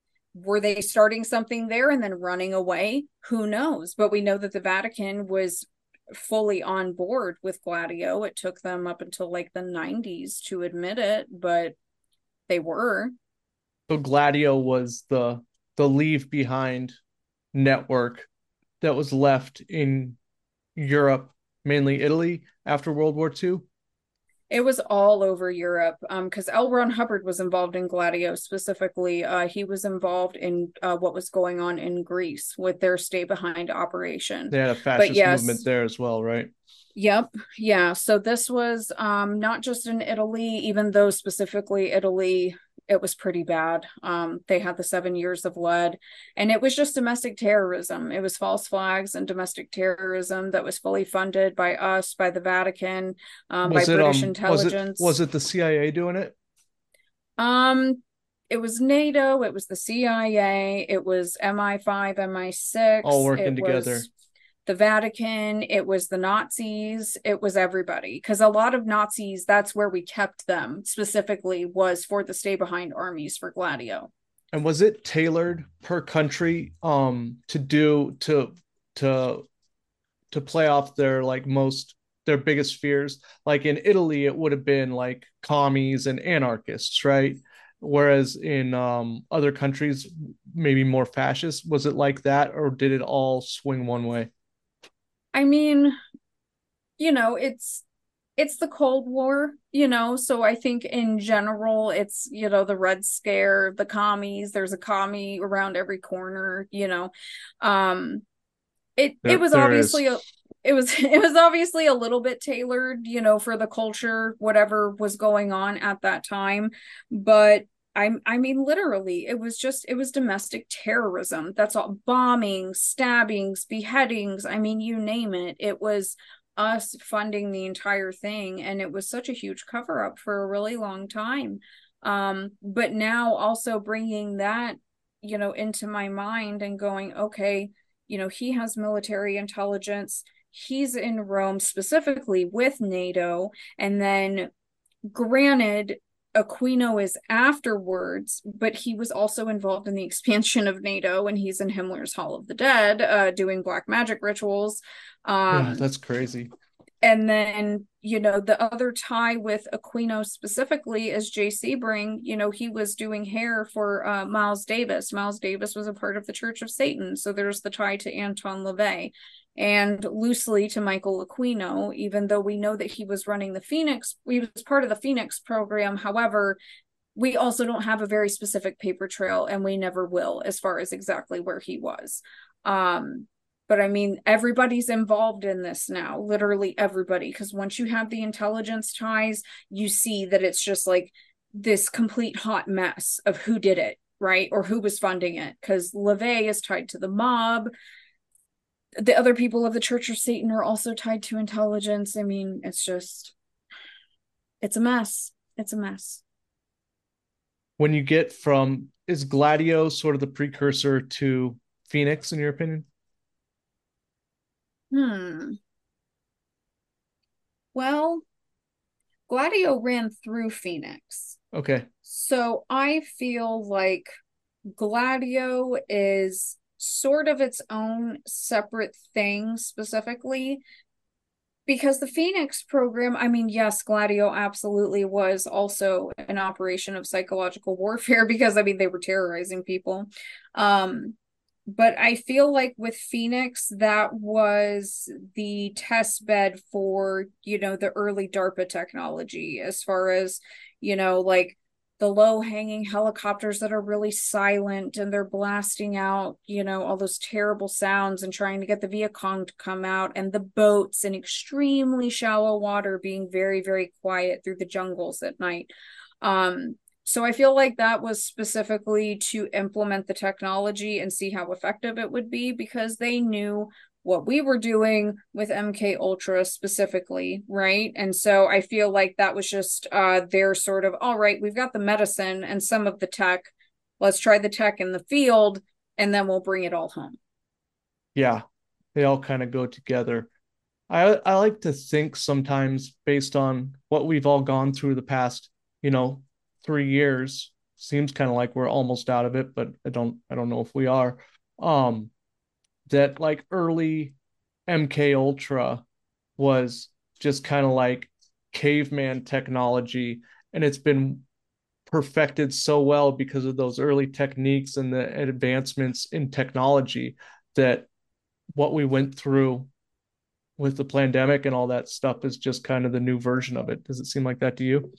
[SPEAKER 3] starting something there and then running away? Who knows? But we know that the Vatican was fully on board with Gladio. It took them up until like the 90s to admit it, but they were.
[SPEAKER 1] So Gladio was the leave behind network that was left in Europe, mainly Italy, after World War II.
[SPEAKER 3] It was all over Europe, because L. Ron Hubbard was involved in Gladio specifically. He was involved in what was going on in Greece with their stay behind operation.
[SPEAKER 1] They had a
[SPEAKER 3] But
[SPEAKER 1] fascist movement
[SPEAKER 3] yes,
[SPEAKER 1] there as well, right?
[SPEAKER 3] yep, yeah. So this was not just in Italy, even though specifically Italy, it was pretty bad. They had the 7 years of lead, and it was just domestic terrorism. It was false flags and domestic terrorism that was fully funded by us, by the Vatican, by
[SPEAKER 1] Was it
[SPEAKER 3] British
[SPEAKER 1] was
[SPEAKER 3] intelligence.
[SPEAKER 1] it the CIA doing it?
[SPEAKER 3] Um, it was NATO, it was the CIA, it was MI5,
[SPEAKER 1] All
[SPEAKER 3] MI6,
[SPEAKER 1] working
[SPEAKER 3] it
[SPEAKER 1] together.
[SPEAKER 3] was the Vatican, it was the Nazis, it was everybody. Because a lot of Nazis, that's where we kept them specifically, was for the stay behind armies for Gladio.
[SPEAKER 1] And was it tailored per country to do to to play off their like most their biggest fears? Like in Italy it would have been like commies and anarchists, right? Whereas in other countries maybe more fascist. Was it like that, or did it all swing one way?
[SPEAKER 3] I mean, it's the Cold War, so I think in general it's, the Red Scare, the commies, there's a commie around every corner. Um it was
[SPEAKER 1] There
[SPEAKER 3] obviously
[SPEAKER 1] is.
[SPEAKER 3] it was obviously a little bit tailored, for the culture, whatever was going on at that time. But I mean, literally, it was domestic terrorism. That's all. Bombings, stabbings, beheadings. I mean, you name it. It was us funding the entire thing, and it was such a huge cover up for a really long time. But now also bringing that, into my mind and going, okay, he has military intelligence. He's in Rome specifically with NATO. And then, granted, Aquino is afterwards, but he was also involved in the expansion of NATO, and he's in Himmler's Hall of the Dead, doing black magic rituals.
[SPEAKER 1] Yeah,
[SPEAKER 3] Um,
[SPEAKER 1] that's crazy.
[SPEAKER 3] and then, the other tie with Aquino specifically is Jay Sebring. He was doing hair for Miles Davis. Miles Davis was a part of the Church of Satan. So there's the tie to Anton LaVey and loosely to Michael Aquino, even though we know that he was running the Phoenix, he was part of the Phoenix program. However, we also don't have a very specific paper trail, and we never will, as far as exactly where he was. But I mean, everybody's involved in this now, literally everybody, because once you have the intelligence ties, you see that it's just like this complete hot mess of who did it, right? Or who was funding it, because LaVey is tied to the mob. The other people of the Church of Satan are also tied to intelligence. I mean, it's a mess. It's a mess.
[SPEAKER 1] When you get from, is Gladio sort of the precursor to Phoenix, in your opinion?
[SPEAKER 3] Well, Gladio ran through Phoenix.
[SPEAKER 1] Okay.
[SPEAKER 3] So I feel like Gladio is sort of its own separate thing specifically, because the Phoenix program, I mean, yes, Gladio absolutely was also an operation of psychological warfare because, I mean, they were terrorizing people. But I feel like with Phoenix, that was the test bed for, the early DARPA technology, as far as, like the low hanging helicopters that are really silent and they're blasting out, all those terrible sounds and trying to get the Viacong to come out, and the boats in extremely shallow water being very, very quiet through the jungles at night. So I feel like that was specifically to implement the technology and see how effective it would be, because they knew what we were doing with MK Ultra specifically, right? And so I feel like that was just their sort of, all right, we've got the medicine and some of the tech. Let's try the tech in the field, and then we'll bring it all home.
[SPEAKER 1] Yeah, they all kind of go together. I like to think sometimes, based on what we've all gone through the past, 3 years. Seems kind of like we're almost out of it, but I don't know if we are. Um, that like early MK Ultra was just kind of like caveman technology, and it's been perfected so well because of those early techniques and the advancements in technology, that what we went through with the pandemic and all that stuff is just kind of the new version of it. Does it seem like that to you?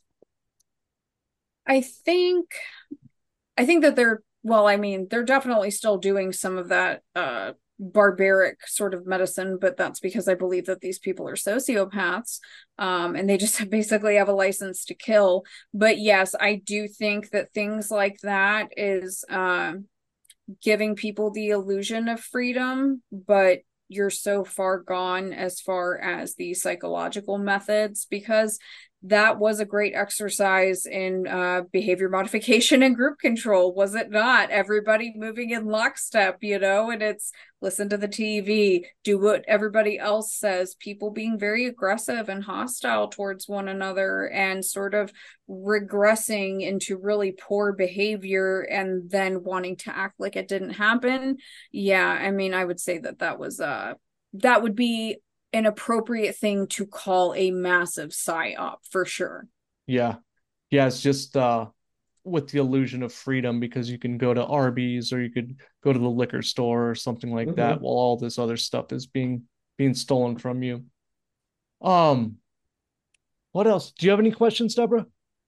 [SPEAKER 3] I think I think that well, I mean, they're definitely still doing some of that barbaric sort of medicine, but that's because I believe that these people are sociopaths, and they just basically have a license to kill. But yes, I do think that things like that is giving people the illusion of freedom, but you're so far gone as far as the psychological methods, because that was a great exercise in behavior modification and group control, was it not? Everybody moving in lockstep, and it's listen to the TV, do what everybody else says, people being very aggressive and hostile towards one another and sort of regressing into really poor behavior and then wanting to act like it didn't happen. Yeah, I mean, I would say that would be an appropriate thing to call a massive psyop for sure.
[SPEAKER 1] Yeah. Yeah, it's just with the illusion of freedom, because you can go to Arby's or you could go to the liquor store or something like that,
[SPEAKER 2] Mm-hmm.
[SPEAKER 1] while all this other stuff is being stolen from you. Um, what else? Do you have any questions, Deborah?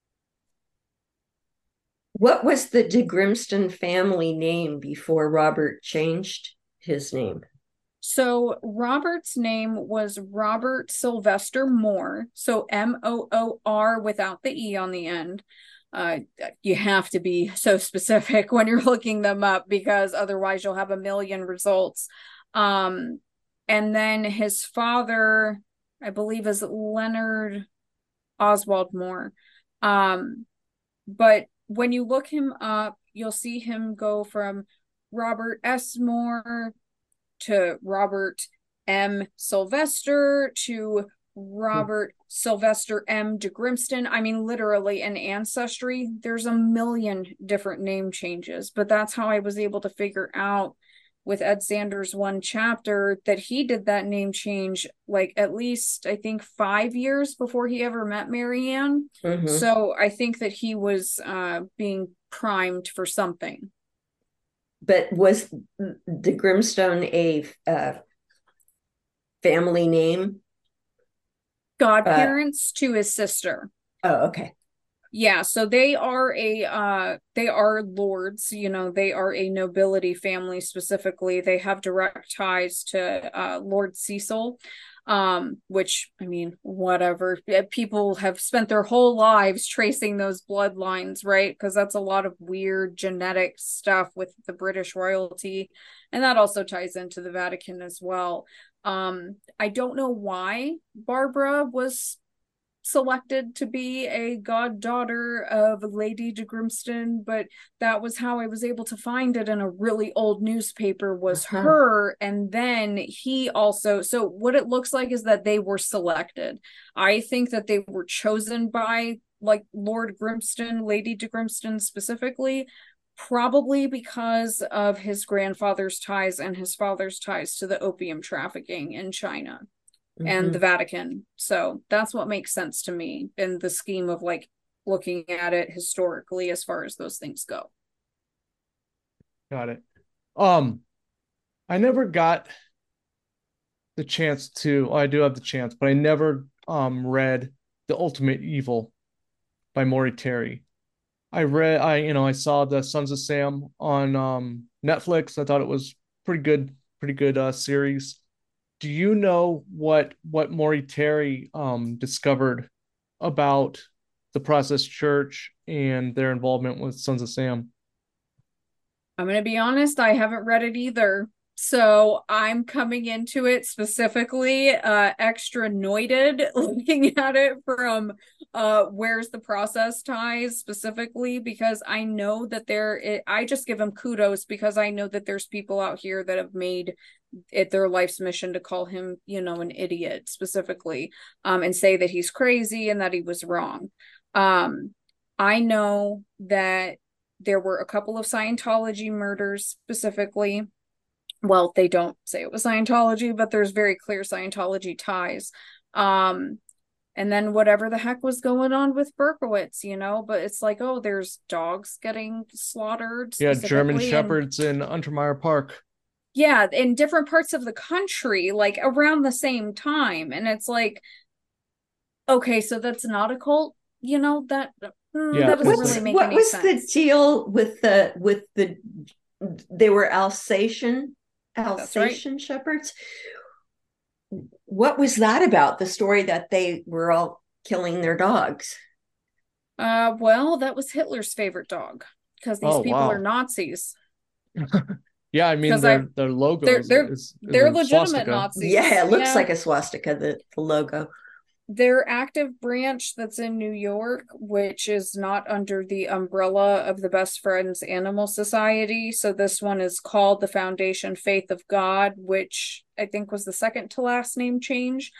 [SPEAKER 2] What was the de Grimston family name before Robert changed his name?
[SPEAKER 3] So Robert's name was Robert Sylvester Moore. So Moor without the E on the end. Uh, you have to be so specific when you're looking them up, because otherwise you'll have a million results. Um, and then his father, I believe, is Leonard Oswald Moore. Um, but when you look him up, you'll see him go from Robert S. Moore to Robert M. Sylvester to Robert Sylvester M. de Grimston. I mean, literally in Ancestry, there's a million different name changes, but that's how I was able to figure out with Ed Sanders' one chapter that he did that name change like at least, I think, 5 years before he ever met Marianne.
[SPEAKER 2] Mm-hmm.
[SPEAKER 3] So I think that he was being primed for something.
[SPEAKER 2] But was de Grimstone a family name?
[SPEAKER 3] Godparents to his sister.
[SPEAKER 2] Oh, okay.
[SPEAKER 3] Yeah, so they are lords, they are a nobility family specifically. They have direct ties to Lord Cecil. Which, I mean, whatever. People have spent their whole lives tracing those bloodlines, right? Because that's a lot of weird genetic stuff with the British royalty, and that also ties into the Vatican as well. I don't know why Barbara was selected to be a goddaughter of Lady de Grimston, but that was how I was able to find it in a really old newspaper, was her. And then he also, so what it looks like is that they were selected. I think that they were chosen by like Lord Grimston, Lady de Grimston specifically, probably because of his grandfather's ties and his father's ties to the opium trafficking in China and the Vatican. So that's what makes sense to me in the scheme of like looking at it historically as far as those things go.
[SPEAKER 1] Got it. I never got the chance to, well, I do have the chance, but I never read The Ultimate Evil by Maury Terry. I saw the Sons of Sam on Netflix. I thought it was pretty good series. Do you know what Maury Terry discovered about the Process Church and their involvement with Sons of Sam?
[SPEAKER 3] I'm going to be honest, I haven't read it either. So I'm coming into it specifically extra noited, looking at it from where's the process ties specifically, because I know that I just give them kudos because I know that there's people out here that have made it their life's mission to call him, an idiot specifically, and say that he's crazy and that he was wrong. I know that there were a couple of Scientology murders specifically. Well, they don't say it was Scientology, but there's very clear Scientology ties. And then whatever the heck was going on with Berkowitz, but it's like, oh, there's dogs getting slaughtered
[SPEAKER 1] Yeah, German
[SPEAKER 3] specifically.
[SPEAKER 1] Shepherds in Untermeyer Park.
[SPEAKER 3] Yeah, in different parts of the country, like around the same time. And it's like, okay, so that's not a cult, that doesn't really make any sense.
[SPEAKER 2] What was the deal with the they were Alsatian
[SPEAKER 3] right.
[SPEAKER 2] shepherds? What was that about? The story that they were all killing their dogs?
[SPEAKER 3] Well, that was Hitler's favorite dog because these people are Nazis.
[SPEAKER 1] Yeah, I mean their logo is
[SPEAKER 3] they're
[SPEAKER 1] a
[SPEAKER 3] legitimate
[SPEAKER 1] swastika.
[SPEAKER 3] Nazis.
[SPEAKER 2] Yeah, it looks like a swastika, the logo.
[SPEAKER 3] Their active branch that's in New York, which is not under the umbrella of the Best Friends Animal Society. So this one is called the Foundation Faith of God, which I think was the second to last name change.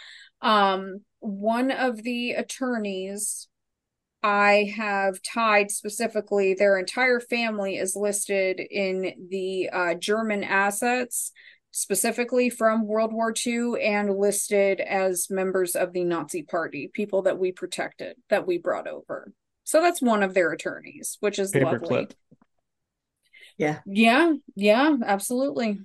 [SPEAKER 3] One of the attorneys I have tied specifically, their entire family is listed in the German assets, specifically from World War II, and listed as members of the Nazi Party, people that we protected, that we brought over. So that's one of their attorneys, which is lovely.
[SPEAKER 2] Yeah.
[SPEAKER 3] Yeah, absolutely.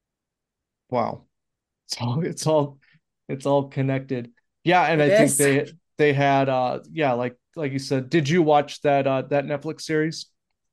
[SPEAKER 1] Wow. It's all connected. Yeah, and I think they had like you said, did you watch that Netflix series?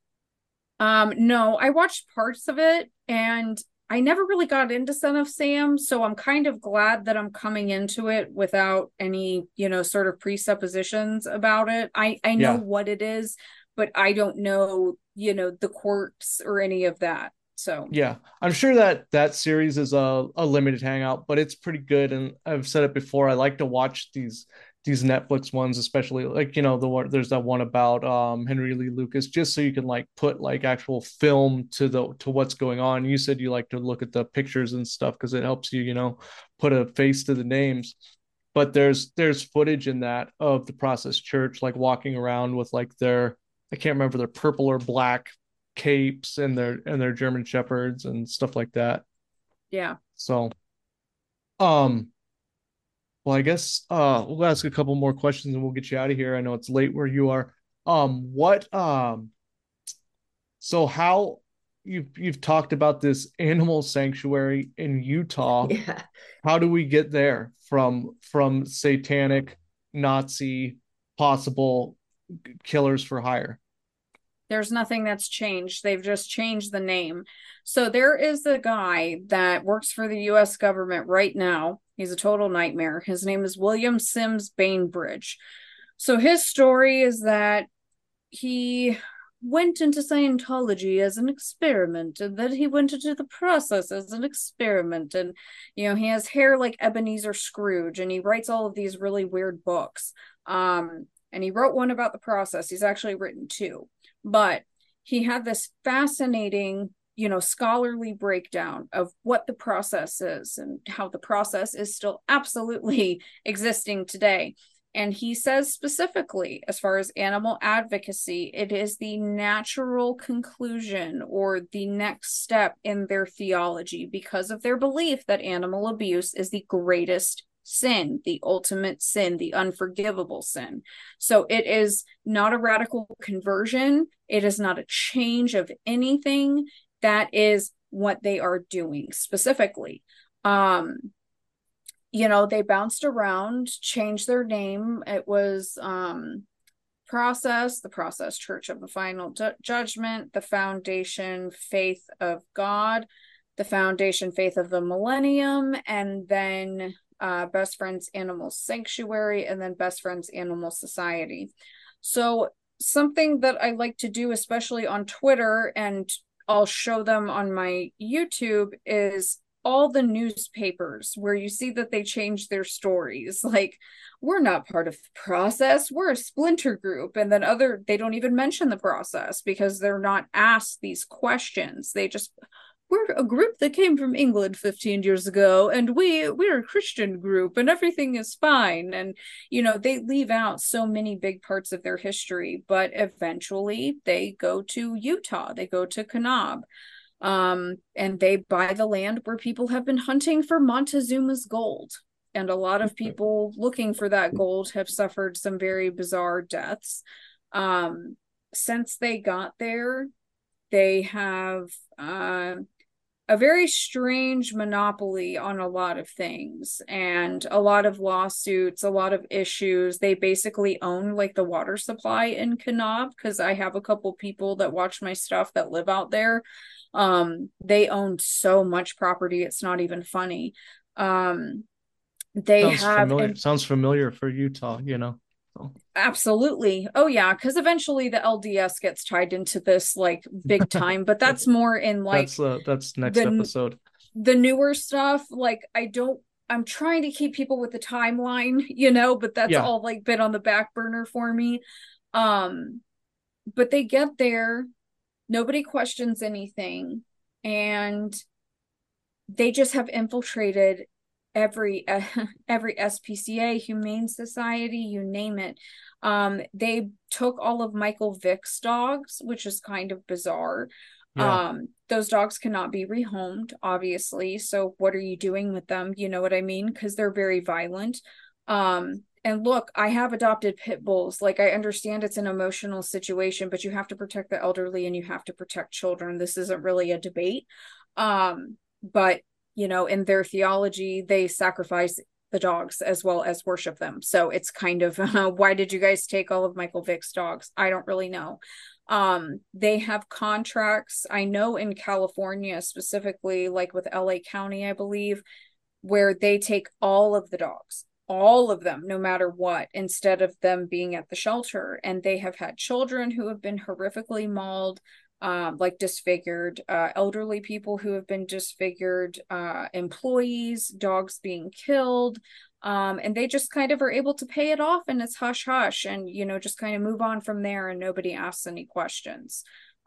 [SPEAKER 3] No, I watched parts of it and I never really got into Son of Sam, so I'm kind of glad that I'm coming into it without any, sort of presuppositions about it. I know what it is, but I don't know, the quirks or any of that. So
[SPEAKER 1] yeah, I'm sure that series is a limited hangout, but it's pretty good. And I've said it before, I like to watch these Netflix ones, especially like there's that one about Henry Lee Lucas, just so you can like put like actual film to what's going on. You said you like to look at the pictures and stuff because it helps you put a face to the names. But there's footage in that of the Process Church like walking around with like I can't remember, their purple or black capes and their German Shepherds and stuff like that.
[SPEAKER 3] Yeah.
[SPEAKER 1] So well, I guess we'll ask a couple more questions and we'll get you out of here. I know it's late where you are. What so how you've talked about this animal sanctuary in Utah.
[SPEAKER 2] Yeah.
[SPEAKER 1] How do we get there from satanic Nazi possible killers for hire?
[SPEAKER 3] There's nothing that's changed. They've just changed the name. So there is a guy that works for the US government right now He's a total nightmare. His name is William Sims Bainbridge. So his story is that he went into Scientology as an experiment, and then he went into the process as an experiment. And, he has hair like Ebenezer Scrooge, and he writes all of these really weird books. And he wrote one about the process. He's actually written two. But he had this fascinating, scholarly breakdown of what the process is and how the process is still absolutely existing today. And he says specifically, as far as animal advocacy, it is the natural conclusion or the next step in their theology because of their belief that animal abuse is the greatest sin, the ultimate sin, the unforgivable sin. So it is not a radical conversion. It is not a change of anything. That is what they are doing specifically. They bounced around, changed their name. It was the Process Church of the Final Judgment, the Foundation Faith of God, the Foundation Faith of the Millennium, and then Best Friends Animal Sanctuary, and then Best Friends Animal Society. So something that I like to do, especially on Twitter, and I'll show them on my YouTube, is all the newspapers where you see that they change their stories. Like, we're not part of the process, we're a splinter group. And then they don't even mention the process because they're not asked these questions. We're a group that came from England 15 years ago, and we're a Christian group, and everything is fine. And, they leave out so many big parts of their history, but eventually they go to Utah, they go to Kanab, and they buy the land where people have been hunting for Montezuma's gold. And a lot of people looking for that gold have suffered some very bizarre deaths. Since they got there, they have a very strange monopoly on a lot of things and a lot of lawsuits, a lot of issues. They basically own like the water supply in Kanab, because I have a couple people that watch my stuff that live out there. They own so much property, it's not even funny.
[SPEAKER 1] Sounds familiar for Utah, So.
[SPEAKER 3] Absolutely. Oh yeah, because eventually the LDS gets tied into this like big time, but that's more in like
[SPEAKER 1] that's next episode.
[SPEAKER 3] The newer stuff. Like I'm trying to keep people with the timeline, but that's all like been on the back burner for me. But they get there, nobody questions anything, and they just have infiltrated every SPCA, Humane Society, you name it. They took all of Michael Vick's dogs, which is kind of bizarre. Yeah. Those dogs cannot be rehomed, obviously. So what are you doing with them? You know what I mean? Because they're very violent. And look, I have adopted pit bulls. Like, I understand it's an emotional situation, but you have to protect the elderly and you have to protect children. This isn't really a debate. But in their theology, they sacrifice the dogs as well as worship them. So it's kind of, why did you guys take all of Michael Vick's dogs? I don't really know. They have contracts, I know in California specifically, like with LA County, I believe, where they take all of the dogs, all of them, no matter what, instead of them being at the shelter. And they have had children who have been horrifically mauled, like disfigured, elderly people who have been disfigured, employees, dogs being killed, and they just kind of are able to pay it off, and it's hush hush, and just kind of move on from there, and nobody asks any questions.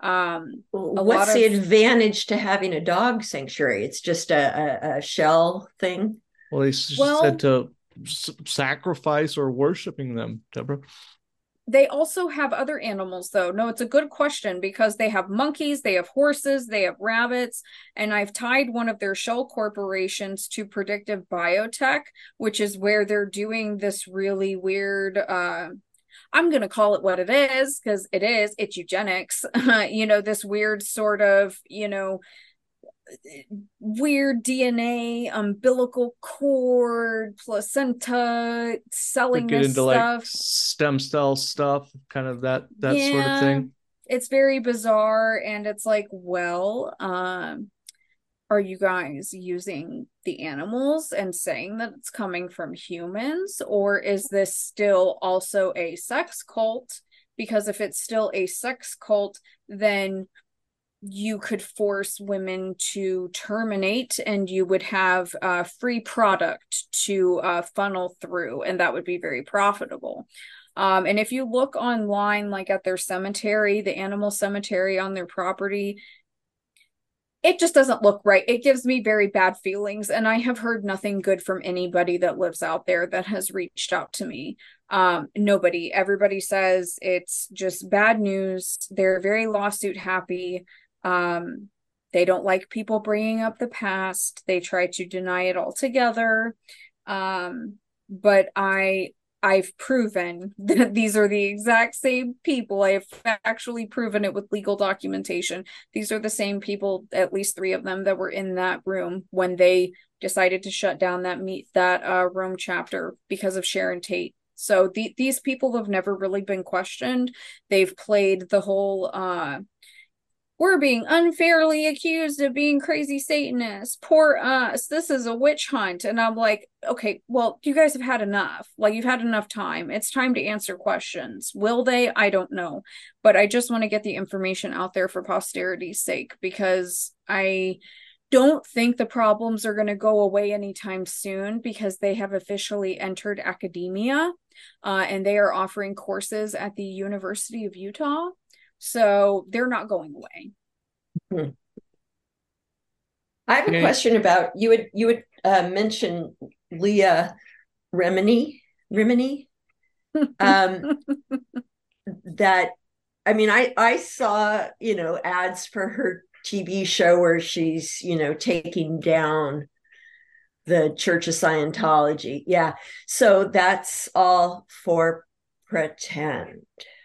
[SPEAKER 2] What's the advantage to having a dog sanctuary? It's just a shell thing.
[SPEAKER 1] Well, they said to sacrifice or worshiping them, Deborah.
[SPEAKER 3] They also have other animals, though. No, it's a good question, because they have monkeys, they have horses, they have rabbits, and I've tied one of their shell corporations to Predictive Biotech, which is where they're doing this really weird, I'm going to call it what it is, because it's eugenics, this weird sort of, weird DNA, umbilical cord, placenta, selling
[SPEAKER 1] get
[SPEAKER 3] this
[SPEAKER 1] into
[SPEAKER 3] stuff,
[SPEAKER 1] like stem cell stuff, kind of that sort of thing.
[SPEAKER 3] It's very bizarre, and it's like, well, are you guys using the animals and saying that it's coming from humans, or is this still also a sex cult? Because if it's still a sex cult, then you could force women to terminate, and you would have free product to funnel through, and that would be very profitable. And if you look online, like at their cemetery, the animal cemetery on their property, it just doesn't look right. It gives me very bad feelings, and I have heard nothing good from anybody that lives out there that has reached out to me. Nobody. Everybody says it's just bad news. They're very lawsuit happy. They don't like people bringing up the past. They try to deny it altogether. But I've proven that these are the exact same people. I have actually proven it with legal documentation. These are the same people, at least 3 of them, that were in that room when they decided to shut down that Rome chapter because of Sharon Tate. So these people have never really been questioned. They've played the whole we're being unfairly accused of being crazy Satanists. Poor us. This is a witch hunt. And I'm like, okay, well, you guys have had enough. Like, you've had enough time. It's time to answer questions. Will they? I don't know. But I just want to get the information out there for posterity's sake, because I don't think the problems are going to go away anytime soon, because they have officially entered academia, and they are offering courses at the University of Utah. So they're not going away.
[SPEAKER 2] I have a question about you would mention Leah Remini. That, I mean, I saw, ads for her TV show where she's, taking down the Church of Scientology. Yeah. So that's all for pretend.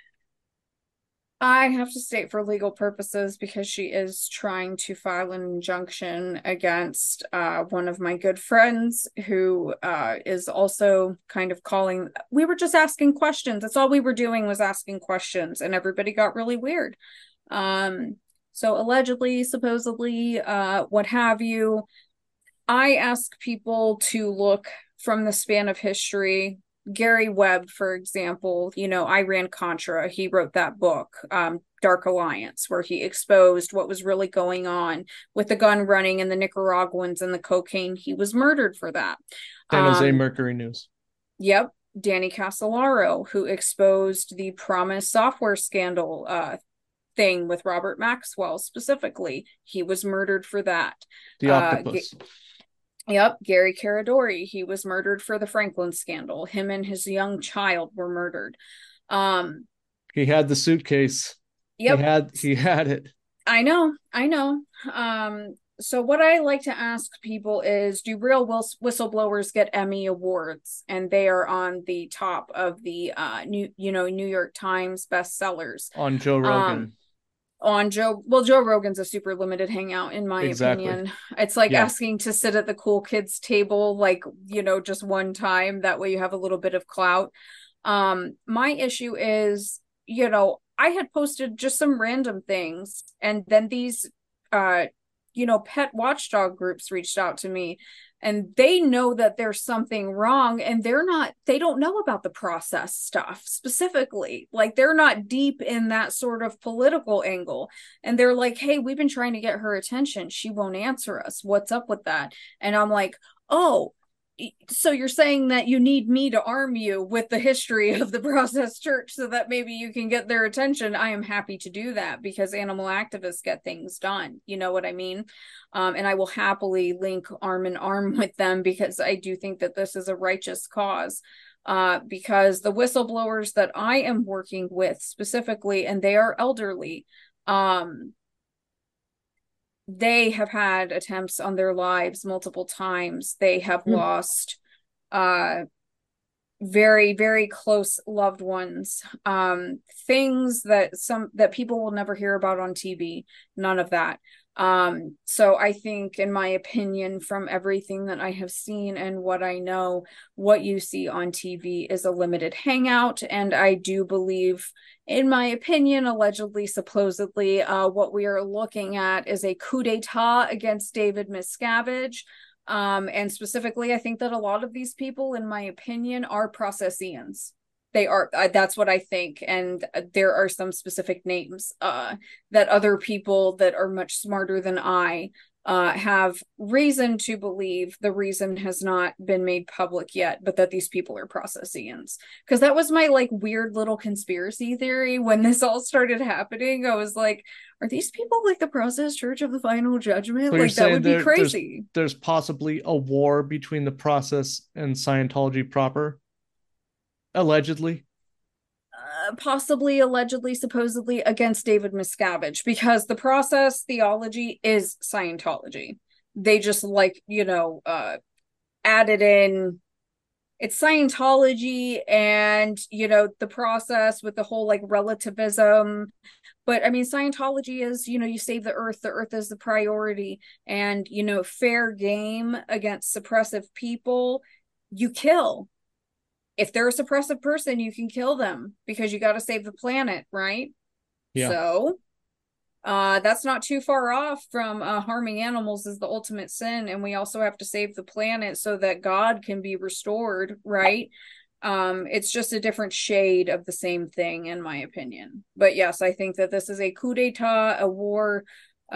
[SPEAKER 3] I have to state for legal purposes, because she is trying to file an injunction against one of my good friends who is also kind of calling. We were just asking questions. That's all we were doing, was asking questions, and everybody got really weird. So allegedly, supposedly, what have you. I ask people to look from the span of history. Gary Webb, for example, Iran-Contra, he wrote that book, Dark Alliance, where he exposed what was really going on with the gun running and the Nicaraguans and the cocaine. He was murdered for that.
[SPEAKER 1] San Jose Mercury News.
[SPEAKER 3] Yep. Danny Casolaro, who exposed the Promise software scandal thing with Robert Maxwell specifically. He was murdered for that.
[SPEAKER 1] The octopus.
[SPEAKER 3] Yep, Gary Caradori, he was murdered for the Franklin scandal. Him and his young child were murdered.
[SPEAKER 1] He had the suitcase.
[SPEAKER 3] Yep.
[SPEAKER 1] He had it.
[SPEAKER 3] I know. So what I like to ask people is, do real whistleblowers get Emmy awards? And they are on the top of the New York Times bestsellers.
[SPEAKER 1] On Joe Rogan.
[SPEAKER 3] Joe Rogan's a super limited hangout, in my opinion. It's like asking to sit at the cool kids table, like, just one time. That way you have a little bit of clout. My issue is, I had posted just some random things, and then these pet watchdog groups reached out to me, and they know that there's something wrong, and they don't know about the process stuff specifically. Like, they're not deep in that sort of political angle, and they're like, hey, we've been trying to get her attention, she won't answer us, what's up with that? And I'm like, oh, so you're saying that you need me to arm you with the history of the Process Church so that maybe you can get their attention? I am happy to do that, because animal activists get things done. You know what I mean? And I will happily link arm in arm with them, because I do think that this is a righteous cause. Because the whistleblowers that I am working with specifically, and they are elderly, they have had attempts on their lives multiple times. They have lost very, very close loved ones. Things that people will never hear about on TV. None of that. So I think, in my opinion, from everything that I have seen and what I know, what you see on TV is a limited hangout. And I do believe, in my opinion, allegedly, supposedly, what we are looking at is a coup d'etat against David Miscavige. And specifically, I think that a lot of these people, in my opinion, are processians. They are, that's what I think. And there are some specific names that other people that are much smarter than I have reason to believe. The reason has not been made public yet, but that these people are processians. Because that was my like weird little conspiracy theory when this all started happening. I was like, are these people like the process church of the final judgment?
[SPEAKER 1] So you're
[SPEAKER 3] Like, that
[SPEAKER 1] saying
[SPEAKER 3] would be crazy.
[SPEAKER 1] there's possibly a war between the process and Scientology proper, allegedly.
[SPEAKER 3] Possibly, allegedly, supposedly against David Miscavige, because the process theology is Scientology. They just like, added in it's Scientology and, the process with the whole like relativism. But I mean, Scientology is, you save the earth is the priority, and, fair game against suppressive people, you kill. If they're a suppressive person, you can kill them because you got to save the planet, right?
[SPEAKER 1] Yeah.
[SPEAKER 3] So that's not too far off from harming animals is the ultimate sin, and we also have to save the planet so that God can be restored, right? It's just a different shade of the same thing, in my opinion. But yes, I think that this is a coup d'etat, a war,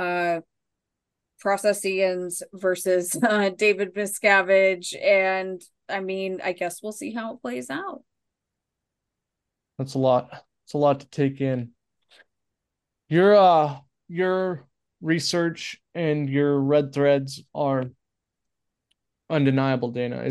[SPEAKER 3] Processians versus David Miscavige, and I mean, I guess we'll see how it plays out.
[SPEAKER 1] That's a lot. It's a lot to take in. Your research and your red threads are undeniable, Dana.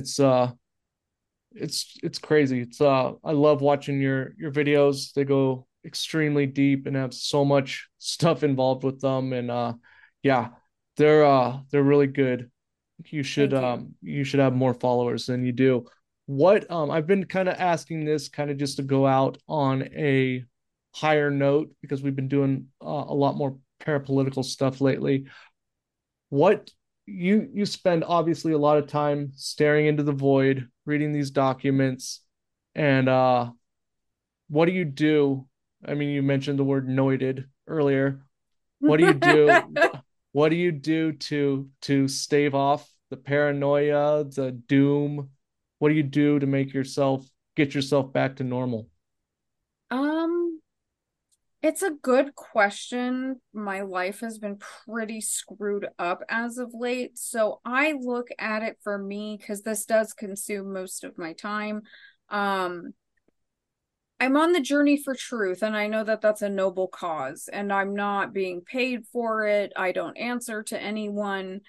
[SPEAKER 1] It's crazy. I love watching your videos. They go extremely deep and have so much stuff involved with them. And yeah, they're really good.
[SPEAKER 3] Thank you.
[SPEAKER 1] You should have more followers than you do. What I've been kind of asking this kind of just to go out on a higher note because we've been doing a lot more parapolitical stuff lately. What you spend obviously a lot of time staring into the void, reading these documents, and what do you do? I mean, you mentioned the word noided earlier. What do you do? What do you do to stave off the paranoia, the doom? What do you do to make yourself get yourself back to normal?
[SPEAKER 3] um It's a good question. My life has been pretty screwed up as of late. So I look at it for me because this does consume most of my time. Um, I'm on the journey for truth, and I know that that's a noble cause, and I'm not being paid for it. I don't answer to anyone.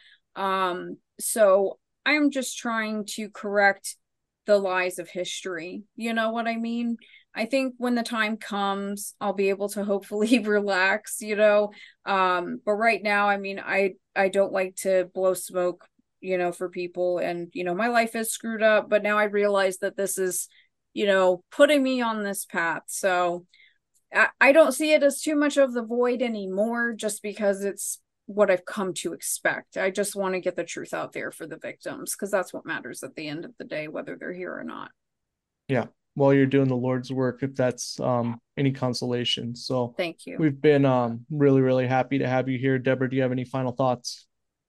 [SPEAKER 3] So I'm just trying to correct the lies of history. You know what I mean? I think when the time comes, I'll be able to hopefully relax. But right now, I mean, I don't like to blow smoke, for people, and my life is screwed up, but now I realize that this is putting me on this path. So I don't see it as too much of the void anymore, just because it's what I've come to expect. I just want to get the truth out there for the victims, because that's what matters at the end of the day, whether they're here or not.
[SPEAKER 1] Yeah, while you're doing the Lord's work, if that's any consolation. So
[SPEAKER 3] Thank you.
[SPEAKER 1] we've been really, really happy to have you here. Deborah, do you have any final thoughts?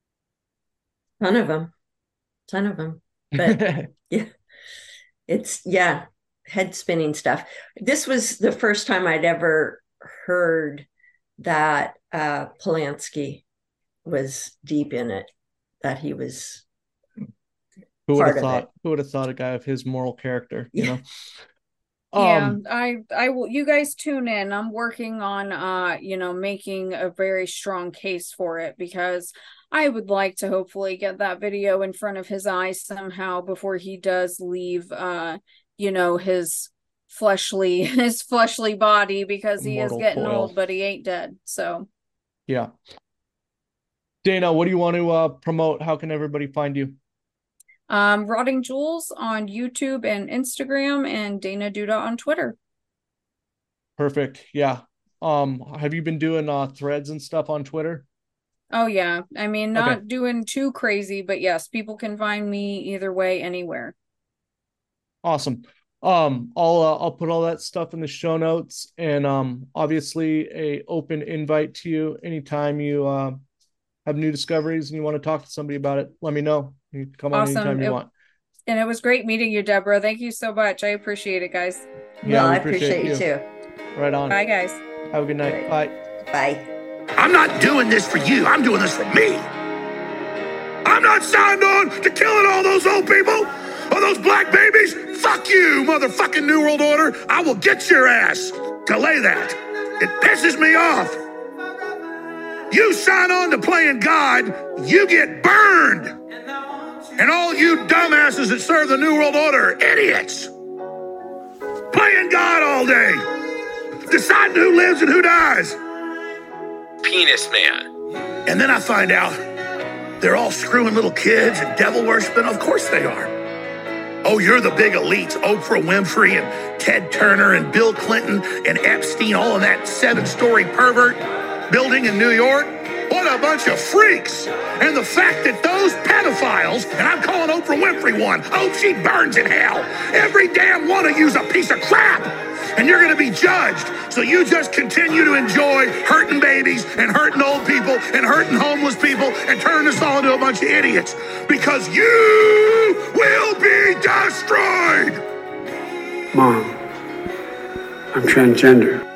[SPEAKER 2] Ton of them, ton of them. But yeah, yeah, head spinning stuff. This was the first time I'd ever heard that Polanski was deep in it, that he was
[SPEAKER 1] Who would have
[SPEAKER 2] part of it.
[SPEAKER 1] thought? Who would have thought a guy of his moral character? You
[SPEAKER 2] Yeah.
[SPEAKER 1] know.
[SPEAKER 3] Yeah,
[SPEAKER 1] Um.
[SPEAKER 3] I will, you guys tune in. I'm working on making a very strong case for it, because I would like to hopefully get that video in front of his eyes somehow before he does leave his his fleshly body, because he is
[SPEAKER 1] Mortal
[SPEAKER 3] getting
[SPEAKER 1] coil.
[SPEAKER 3] old, but he ain't dead. So
[SPEAKER 1] Yeah. Dana, what do you want to promote? How can everybody find you?
[SPEAKER 3] Rotting Jewels on YouTube and Instagram, and Dana Duda on Twitter.
[SPEAKER 1] Perfect. Yeah. Have you been doing threads and stuff on Twitter?
[SPEAKER 3] Oh yeah. I mean,
[SPEAKER 1] Okay.
[SPEAKER 3] not doing too crazy, but yes, people can find me either way, anywhere.
[SPEAKER 1] Awesome. I'll put all that stuff in the show notes, and obviously a open invite to you anytime you have new discoveries and you want to talk to somebody about it. Let me know. You can come on
[SPEAKER 3] Awesome.
[SPEAKER 1] anytime you want.
[SPEAKER 3] And it was great meeting you, Deborah. Thank you so much. I appreciate it, guys.
[SPEAKER 1] Yeah,
[SPEAKER 2] Well,
[SPEAKER 1] we
[SPEAKER 2] I appreciate you too.
[SPEAKER 1] Right on.
[SPEAKER 3] Bye, guys.
[SPEAKER 1] Have a good night.
[SPEAKER 2] Right.
[SPEAKER 1] Bye.
[SPEAKER 2] Bye.
[SPEAKER 4] I'm not doing this for you. I'm doing this for me. I'm not signed on to killing all those old people or those black babies. Fuck you, motherfucking New World Order. I will get your ass. Delay that. It pisses me off. You sign on to playing God, you get burned. And all you dumbasses that serve the New World Order, idiots. Playing God all day. Deciding who lives and who dies.
[SPEAKER 5] Penis Man.
[SPEAKER 4] And then I find out they're all screwing little kids and devil worshiping. Of course they are. Oh, you're the big elites, Oprah Winfrey and Ted Turner and Bill Clinton and Epstein, all in that 7-story pervert building in New York. What a bunch of freaks. And the fact that those pedophiles, and I'm calling Oprah Winfrey one, oh, she burns in hell. Every damn one of you's a piece of crap. And you're going to be judged. So you just continue to enjoy hurting babies and hurting old people and hurting homeless people and turning us all into a bunch of idiots. Because you will be destroyed.
[SPEAKER 6] Mom, I'm transgender.